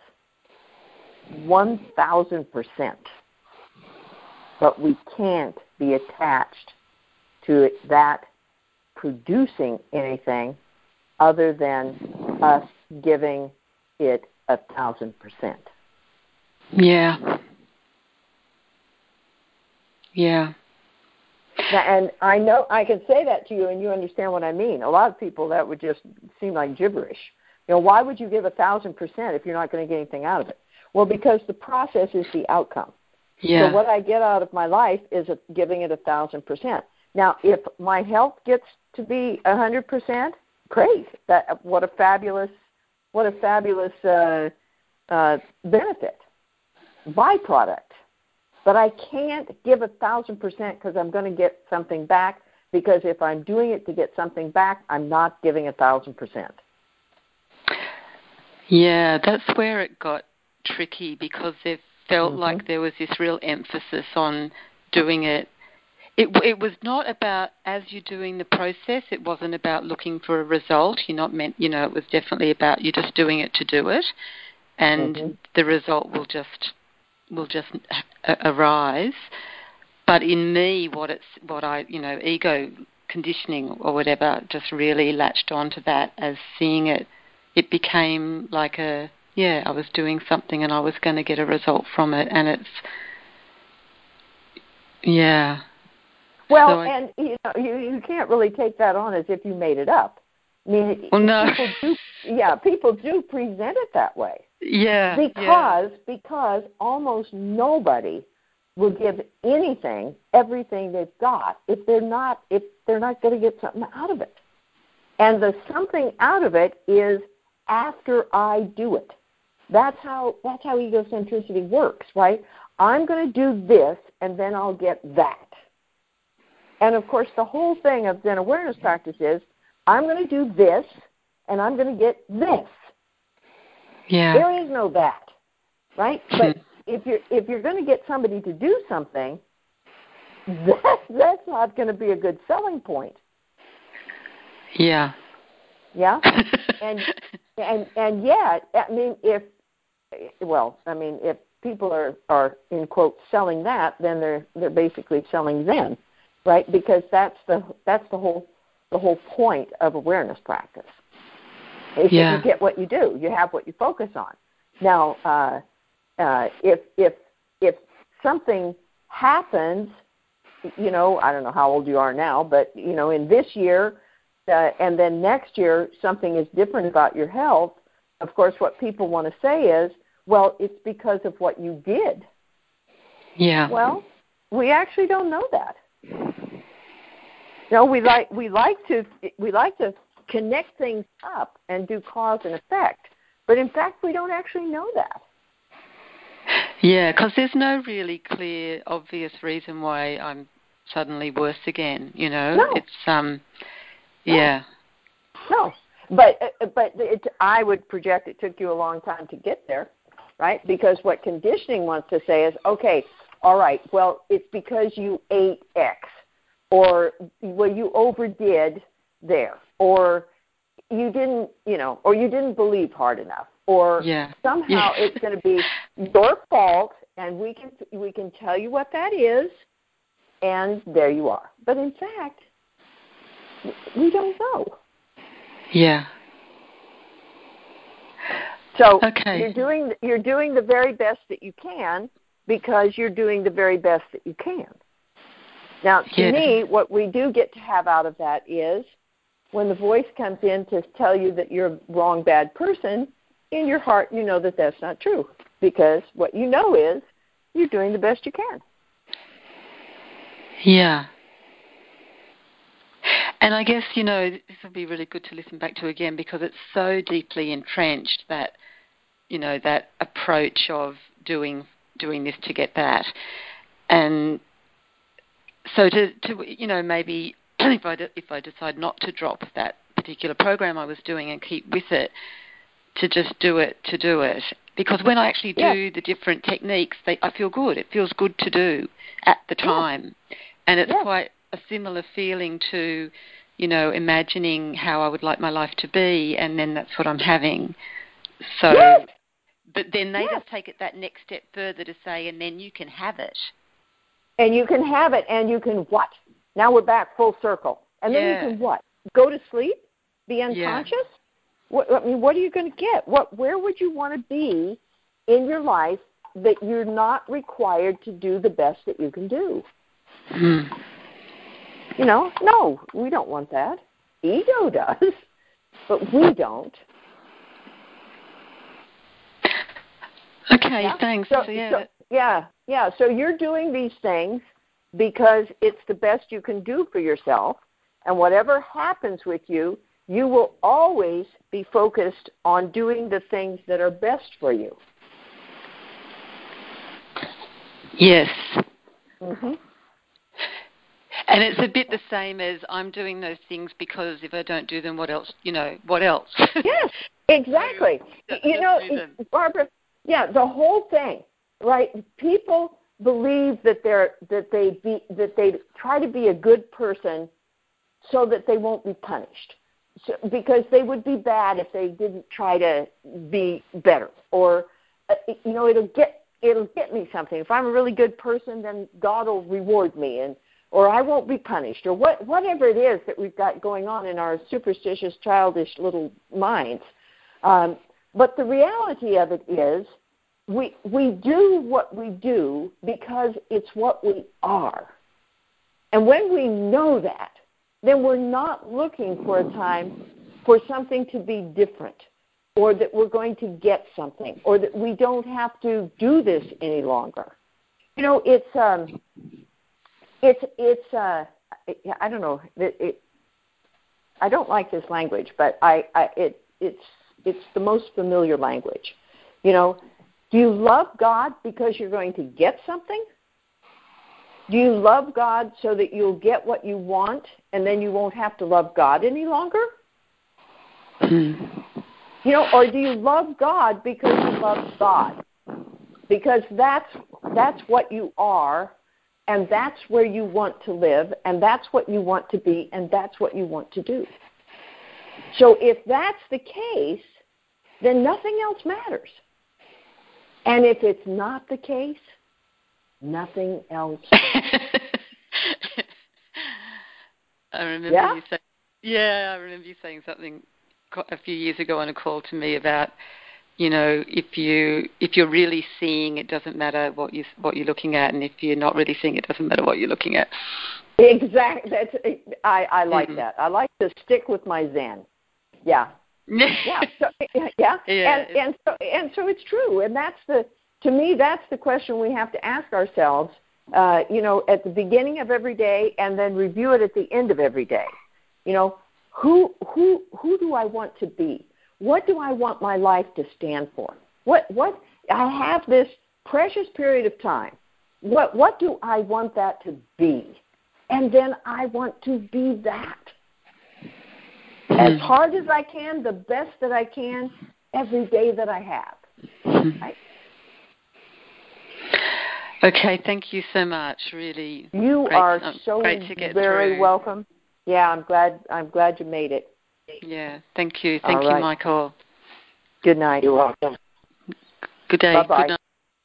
1,000%. But we can't be attached to that producing anything other than us giving it 1,000%.
Yeah. Yeah.
And I know I can say that to you and you understand what I mean. A lot of people, that would just seem like gibberish. Why would you give 1,000% if you're not going to get anything out of it? Well, because the process is the outcome.
Yeah.
So what I get out of my life is giving it 1,000%. Now, if my health gets to be 100%, great. What a fabulous benefit, byproduct. But I can't give 1,000% because I'm going to get something back. Because if I'm doing it to get something back, I'm not giving 1,000%.
Yeah, that's where it got tricky, because it felt like there was this real emphasis on doing it. It was not about, as you're doing the process, it wasn't about looking for a result. You're not meant, it was definitely about you just doing it to do it, and the result will just arise. But in me, ego conditioning or whatever just really latched onto that as seeing it. It became like I was doing something and I was going to get a result from it, and it's, yeah.
Well,
so
and you can't really take that on as if you made it up. I mean,
no.
people do present it that way.
Yeah.
Because almost nobody will give everything they've got if they're not going to get something out of it. And the something out of it is after I do it. That's how egocentricity works, right? I'm going to do this, and then I'll get that. And, of course, the whole thing of Zen awareness practice is I'm going to do this, and I'm going to get this.
Yeah.
There is no that, right? But if you're going to get somebody to do something, that's not going to be a good selling point.
Yeah.
Yeah? And yet, if people are in quote selling that, then they're basically selling Zen, right? Because that's the whole point of awareness practice. Is that you get what you do, you have what you focus on. Now, if something happens, I don't know how old you are now, but in this year. And then next year, something is different about your health. Of course, what people want to say is, well, it's because of what you did.
Yeah.
Well, we actually don't know that. We like to connect things up and do cause and effect, but in fact, we don't actually know that.
Yeah, because there's no really clear, obvious reason why I'm suddenly worse again.
No.
It's Yeah.
No, but I would project it took you a long time to get there, right? Because what conditioning wants to say is, okay, all right, well, it's because you ate X, or you overdid there, or you didn't, or you didn't believe hard enough, or somehow it's going to be your fault, and we can tell you what that is, and there you are. But in fact, we don't know.
Yeah.
So
okay.
you're doing the very best that you can because you're doing the very best that you can. Now, to me, what we do get to have out of that is when the voice comes in to tell you that you're a wrong, bad person, in your heart you know that that's not true, because what you know is you're doing the best you can.
Yeah. And I guess, this would be really good to listen back to again, because it's so deeply entrenched, that, that approach of doing this to get that. And so to maybe if I decide not to drop that particular program I was doing and keep with it, to just do it to do it. Because when I actually do the different techniques, I feel good. It feels good to do at the time. And it's quite a similar feeling to, imagining how I would like my life to be, and then that's what I'm having. So, but then they just take it that next step further to say, and then you can have it. And you can have it, and you can what? Now we're back full circle. And then you can what?
go to sleep, be unconscious? Yeah. What are you going to get? Where would you want to be in your life that you're not required to do the best that you can do? No, we don't want that. Ego does, but we don't.
Okay, thanks.
So you're doing these things because it's the best you can do for yourself, and whatever happens with you, you will always be focused on doing the things that are best for you.
Yes.
Mm-hmm.
And it's a bit the same as I'm doing those things because if I don't do them, what else? What else?
Yes, exactly. Barbara, the whole thing, right? People believe that they try to be a good person so that they won't be punished, because they would be bad if they didn't try to be better, or it'll get me something. If I'm a really good person, then God will reward me, or I won't be punished, or whatever it is that we've got going on in our superstitious, childish little minds. But the reality of it is we do what we do because it's what we are. And when we know that, then we're not looking for a time for something to be different, or that we're going to get something, or that we don't have to do this any longer. I don't know. I don't like this language, but it's the most familiar language. Do you love God because you're going to get something? Do you love God so that you'll get what you want and then you won't have to love God any longer? Or do you love God because you love God? Because that's what you are, and that's where you want to live, and that's what you want to be, and that's what you want to do. So if that's the case, then nothing else matters. And if it's not the case, nothing else matters.
I remember you saying something a few years ago on a call to me about, if you're really seeing, it doesn't matter what you're looking at, and if you're not really seeing, it doesn't matter what you're looking at.
Exactly. I like that. I like to stick with my Zen. Yeah. Yeah. So, and so it's true, and to me that's the question we have to ask ourselves. At the beginning of every day, and then review it at the end of every day. Who do I want to be? What do I want my life to stand for? What I have this precious period of time. What do I want that to be? And then I want to be that. As hard as I can, the best that I can, every day that I have. Right?
Okay, thank you so much. Really,
you are so
great to get
very
through.
Welcome. Yeah, I'm glad you made it.
Yeah, thank you. Thank you, Michael.
Good night.
You're welcome.
Good day.
Bye-bye.
Good night.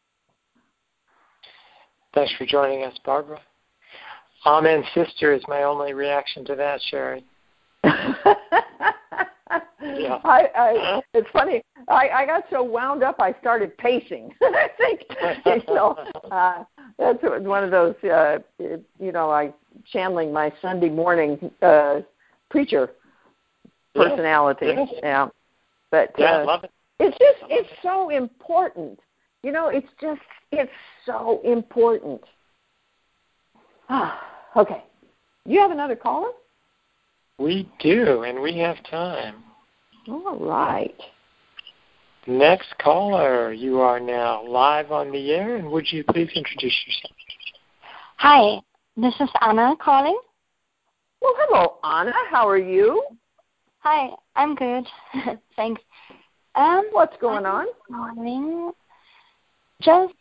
Thanks for joining us, Barbara. Amen, sister, is my only reaction to that, Sherry. Yeah.
It's funny. I got so wound up I started pacing. I think that's one of those. I channeling my Sunday morning preacher personality. Yeah. But
I love it.
It's so important. It's so important. Okay. You have another caller?
We do, and we have time.
All right.
Next caller, you are now live on the air, and would you please introduce yourself?
Hi, this is Anna calling.
Well, hello, Anna. How are you?
Hi, I'm good. Thanks.
What's going on?
Calling just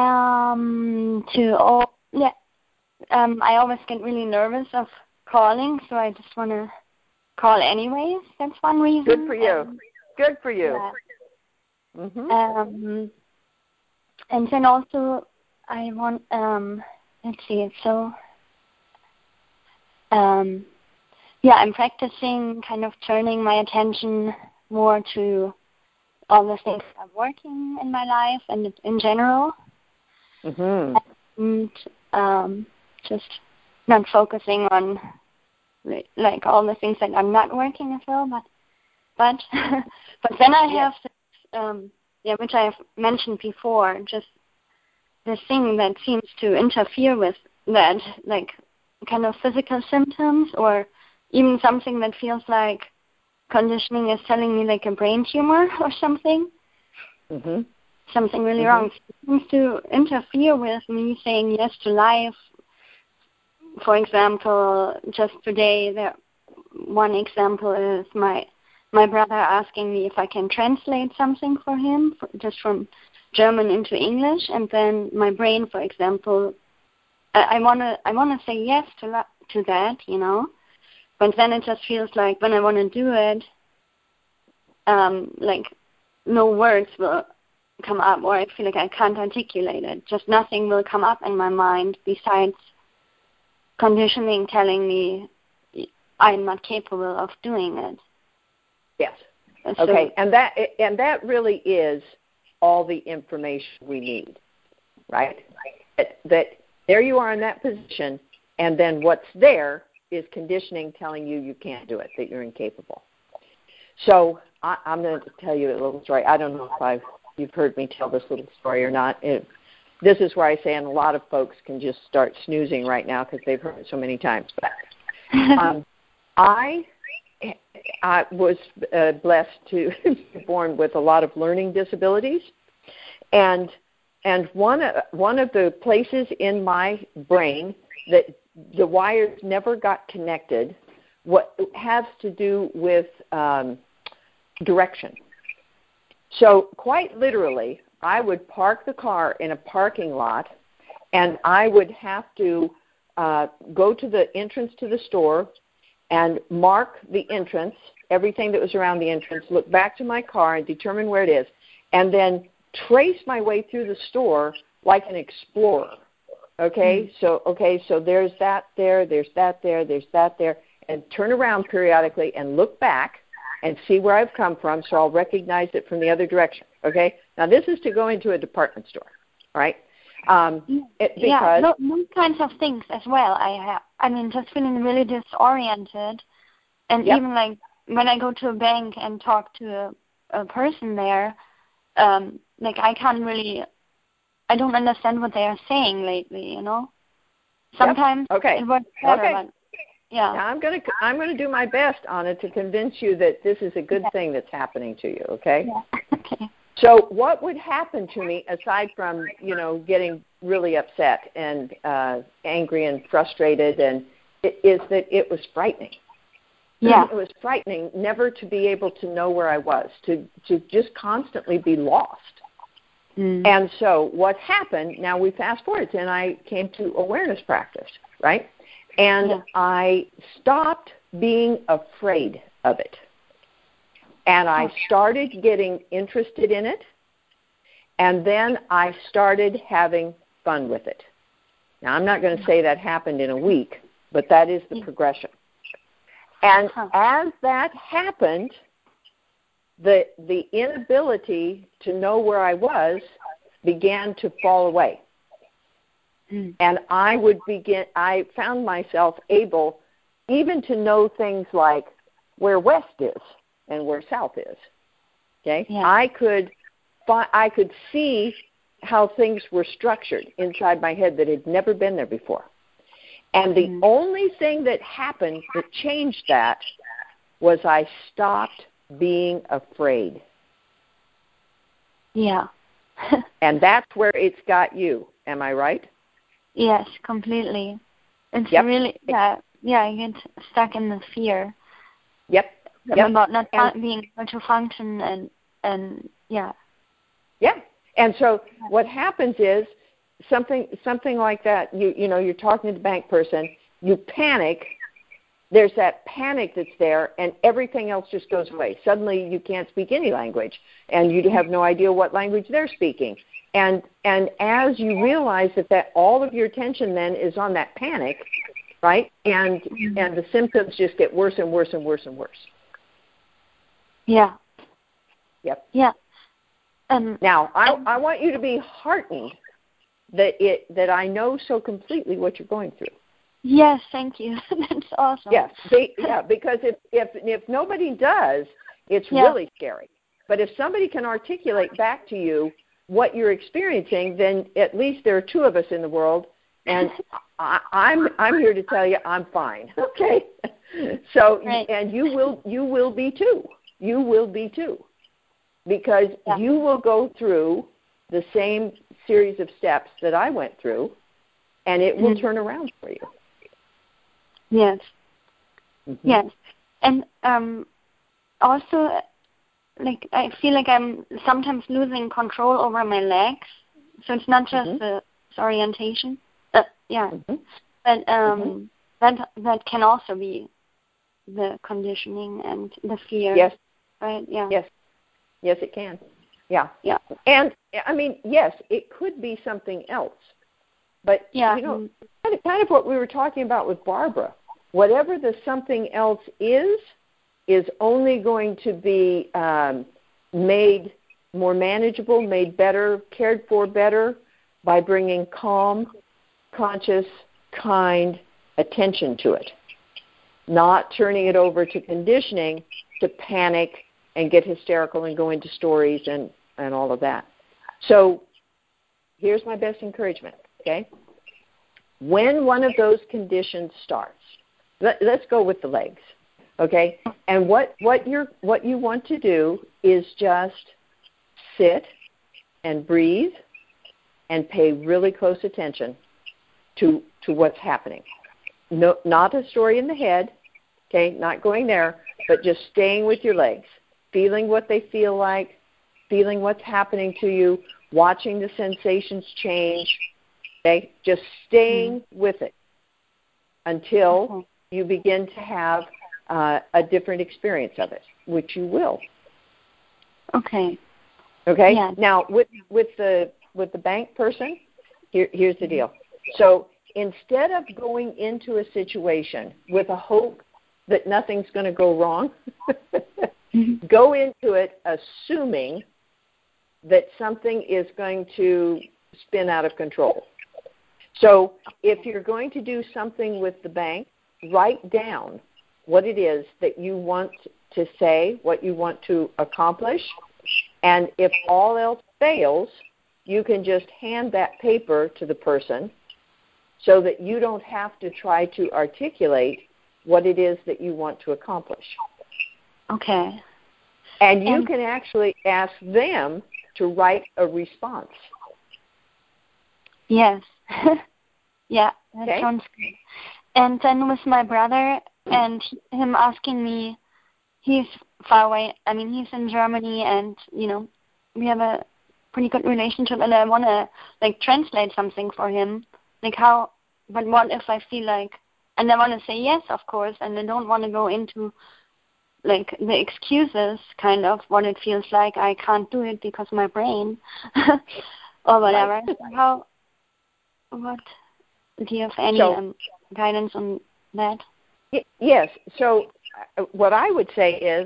I always get really nervous of calling, so I just want to call anyways. That's one reason.
Good for you. Good for you.
Yeah.
Mm-hmm.
And then also I want let's see. So I'm practicing kind of turning my attention more to all the things that are working in my life and in general. And just not focusing on like all the things that are not working as well, but then I have this, which I have mentioned before, just this thing that seems to interfere with that, like kind of physical symptoms, or even something that feels like conditioning is telling me like a brain tumor or something. Something really wrong. It seems to interfere with me saying yes to life. For example, just today, one example is my brother asking me if I can translate something for him, just from German into English, and then my brain, for example, I wanna say yes to that, you know, but then it just feels like when I want to do it, like no words will come up, or I feel like I can't articulate it. Just nothing will come up in my mind besides conditioning telling me I'm not capable of doing it.
Yes.
So,
okay, and that really is all the information we need, right? That there you are in that position, and then what's there is conditioning telling you can't do it, that you're incapable. So I'm going to tell you a little story. I don't know if you've heard me tell this little story or not. This is where I say, and a lot of folks can just start snoozing right now because they've heard it so many times. But I was blessed to be born with a lot of learning disabilities, and one of the places in my brain that the wires never got connected, what has to do with direction. So quite literally, I would park the car in a parking lot, and I would have to go to the entrance to the store and mark the entrance, everything that was around the entrance, look back to my car and determine where it is, and then trace my way through the store like an explorer. Okay, so there's that there, there's that there, there's that there, and turn around periodically and look back and see where I've come from, so I'll recognize it from the other direction. Okay, now this is to go into a department store, right?
Those kinds of things as well. I mean, just feeling really disoriented, and even like when I go to a bank and talk to a person there, like I don't understand what they are saying lately. You know, sometimes it works better. But, yeah.
Now I'm gonna do my best, Anna, to convince you that this is a good thing that's happening to you. Okay.
Yeah. Okay.
So what would happen to me, aside from, getting really upset and angry and frustrated, is that it was frightening.
Yeah.
It was frightening never to be able to know where I was, to just constantly be lost. And so what happened, now we fast forward, and I came to awareness practice, right? And I stopped being afraid of it. And I started getting interested in it, and then I started having fun with it. Now, I'm not going to say that happened in a week, but that is the progression. And as that happened, the inability to know where I was began to fall away. And I found myself able even to know things like where west is and where south is. Okay? Yeah. I could see how things were structured inside my head that had never been there before. And the only thing that happened that changed that was I stopped being afraid.
Yeah.
And that's where it's got you. Am I right?
Yes, completely. It's really, I get stuck in the fear.
Yep.
About not being able to function and. Yeah,
and so what happens is something like that. You're talking to the bank person. You panic. There's that panic that's there, and everything else just goes away. Suddenly, you can't speak any language, and you have no idea what language they're speaking. And as you realize that all of your attention then is on that panic, right? And the symptoms just get worse and worse and worse and worse.
Yeah.
Yep.
Yeah.
Now, I want you to be heartened that I know so completely what you're going through.
Yes, thank you. That's awesome.
Yes, because if nobody does, it's really scary. But if somebody can articulate back to you what you're experiencing, then at least there are two of us in the world, and I'm here to tell you I'm fine. Okay, so and you will be too. You will be too, because you will go through the same series of steps that I went through, and it will turn around for you.
Yes. Mm-hmm. Yes, and also, like, I feel like I'm sometimes losing control over my legs, so it's not just the disorientation. But that can also be the conditioning and the fear.
Yes.
Right. Yeah.
Yes, it can. Yeah.
Yeah.
And I mean, yes, it could be something else, but you know, kind of what we were talking about with Barbara. Whatever the something else is only going to be made more manageable, made better, cared for better by bringing calm, conscious, kind attention to it, not turning it over to conditioning to panic and get hysterical and go into stories and all of that. So here's my best encouragement, okay? When one of those conditions starts, let's go with the legs, okay? And what you want to do is just sit and breathe and pay really close attention to what's happening. No, not a story in the head, okay? Not going there, but just staying with your legs, feeling what they feel like, feeling what's happening to you, watching the sensations change, okay? Just staying with it until you begin to have a different experience of it, which you will.
Okay.
Okay.
Yeah.
Now, with the bank person, here's the deal. So instead of going into a situation with a hope that nothing's going to go wrong, go into it assuming that something is going to spin out of control. So if you're going to do something with the bank, write down what it is that you want to say, what you want to accomplish, and if all else fails, you can just hand that paper to the person so that you don't have to try to articulate what it is that you want to accomplish.
Okay.
And you can actually ask them to write a response.
Yes. Yeah, that sounds good. And then with my brother and him asking me, he's far away. I mean, he's in Germany, and, you know, we have a pretty good relationship, and I want to, like, translate something for him. Like, but what if I feel like, and I want to say yes, of course, and I don't want to go into, like, the excuses, kind of, what it feels like I can't do it because my brain, or whatever. Right. What do you have any guidance on that?
Yes. So what I would say is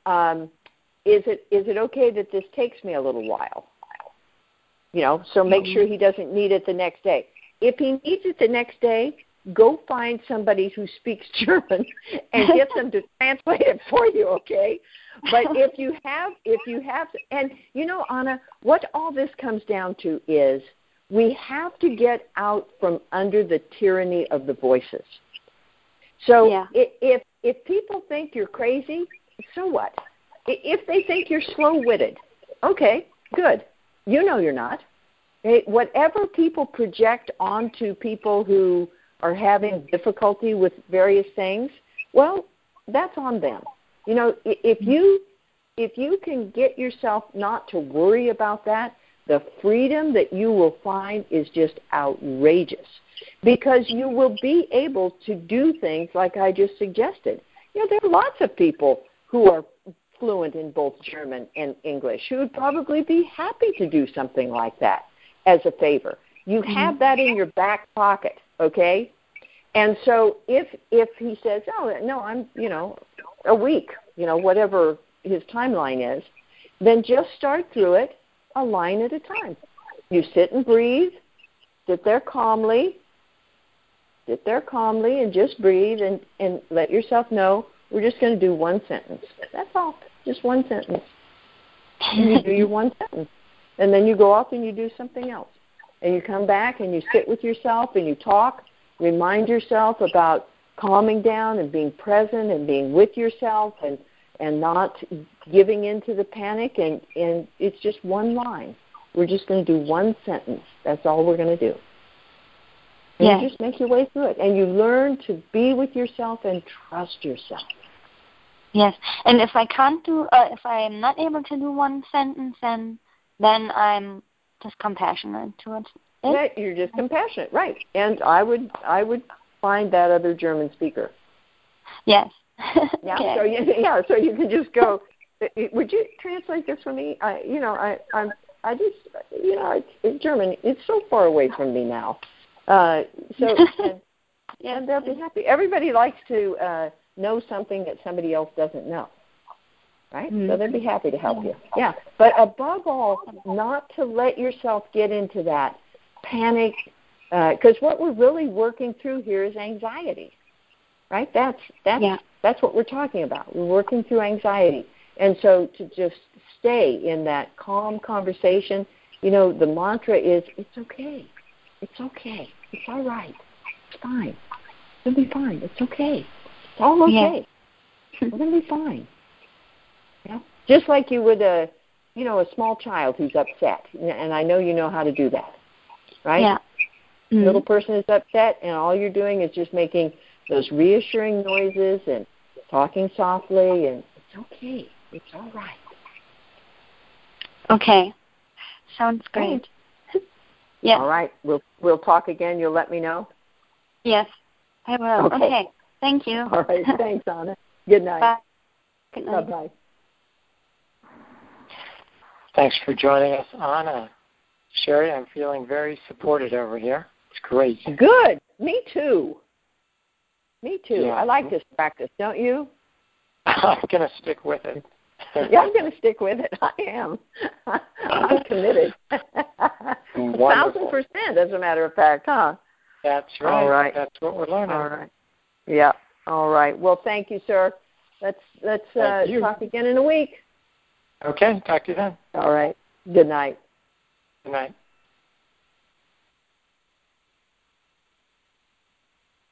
it okay that this takes me a little while? You know, so make sure he doesn't need it the next day. If he needs it the next day, go find somebody who speaks German and get them to translate it for you, okay? But if you have, and you know, Anna, what all this comes down to is we have to get out from under the tyranny of the voices. So if people think you're crazy, so what? If they think you're slow-witted, okay, good. You know you're not. Whatever people project onto people who are having difficulty with various things, well, that's on them. You know, if you can get yourself not to worry about that, the freedom that you will find is just outrageous, because you will be able to do things like I just suggested. You know, there are lots of people who are fluent in both German and English who would probably be happy to do something like that as a favor. You have that in your back pocket, okay? And so if he says, oh, no, I'm, a week, whatever his timeline is, then just start through it a line at a time. You sit and breathe, sit there calmly and just breathe and let yourself know we're just going to do one sentence. That's all, just one sentence. And you do your one sentence. And then you go off and you do something else. And you come back and you sit with yourself and you talk, remind yourself about calming down and being present and being with yourself and not giving in to the panic. And it's just one line. We're just going to do one sentence. That's all we're going to do. And you just make your way through it. And you learn to be with yourself and trust yourself.
Yes. And if I can't if I am not able to do one sentence, then I'm just compassionate towards it.
Yeah, you're just compassionate, right. And I would find that other German speaker.
Yes.
Yeah,
okay.
So you can just go, would you translate this for me? It's German. It's so far away from me now. And they'll be happy. Everybody likes to know something that somebody else doesn't know, right? Mm-hmm. So they'd be happy to help you. Yeah, but above all, not to let yourself get into that panic, because what we're really working through here is anxiety, right? That's what we're talking about. We're working through anxiety. And so to just stay in that calm conversation, the mantra is, it's okay. It's okay. It's all right. It's fine. It'll be fine. It's okay. It's all okay. Yeah. We're going to be fine. Yeah. Just like you would a small child who's upset. And I know you know how to do that, right? Yeah. Mm-hmm. The little person is upset, and all you're doing is just making those reassuring noises and talking softly, and it's okay. It's all right.
Okay. Sounds great. Yeah.
All right. We'll talk again. You'll let me know?
Yes, I will. Okay. Thank you.
All right. Thanks, Anna. Good night.
Bye. Good night.
Bye-bye.
Thanks for joining us, Anna. Sherry, I'm feeling very supported over here. It's great.
Good. Me too.
Yeah.
I like this practice, don't you?
I'm going to stick with it.
Yeah, I'm going to stick with it. I am. I'm committed. 1,000%, as a matter of fact, huh?
That's right.
All right.
That's what we're learning.
All right. Yeah. All right. Well, thank you, sir. Let's talk again in a week.
Okay. Talk to you then.
All right. Good night.
Good night.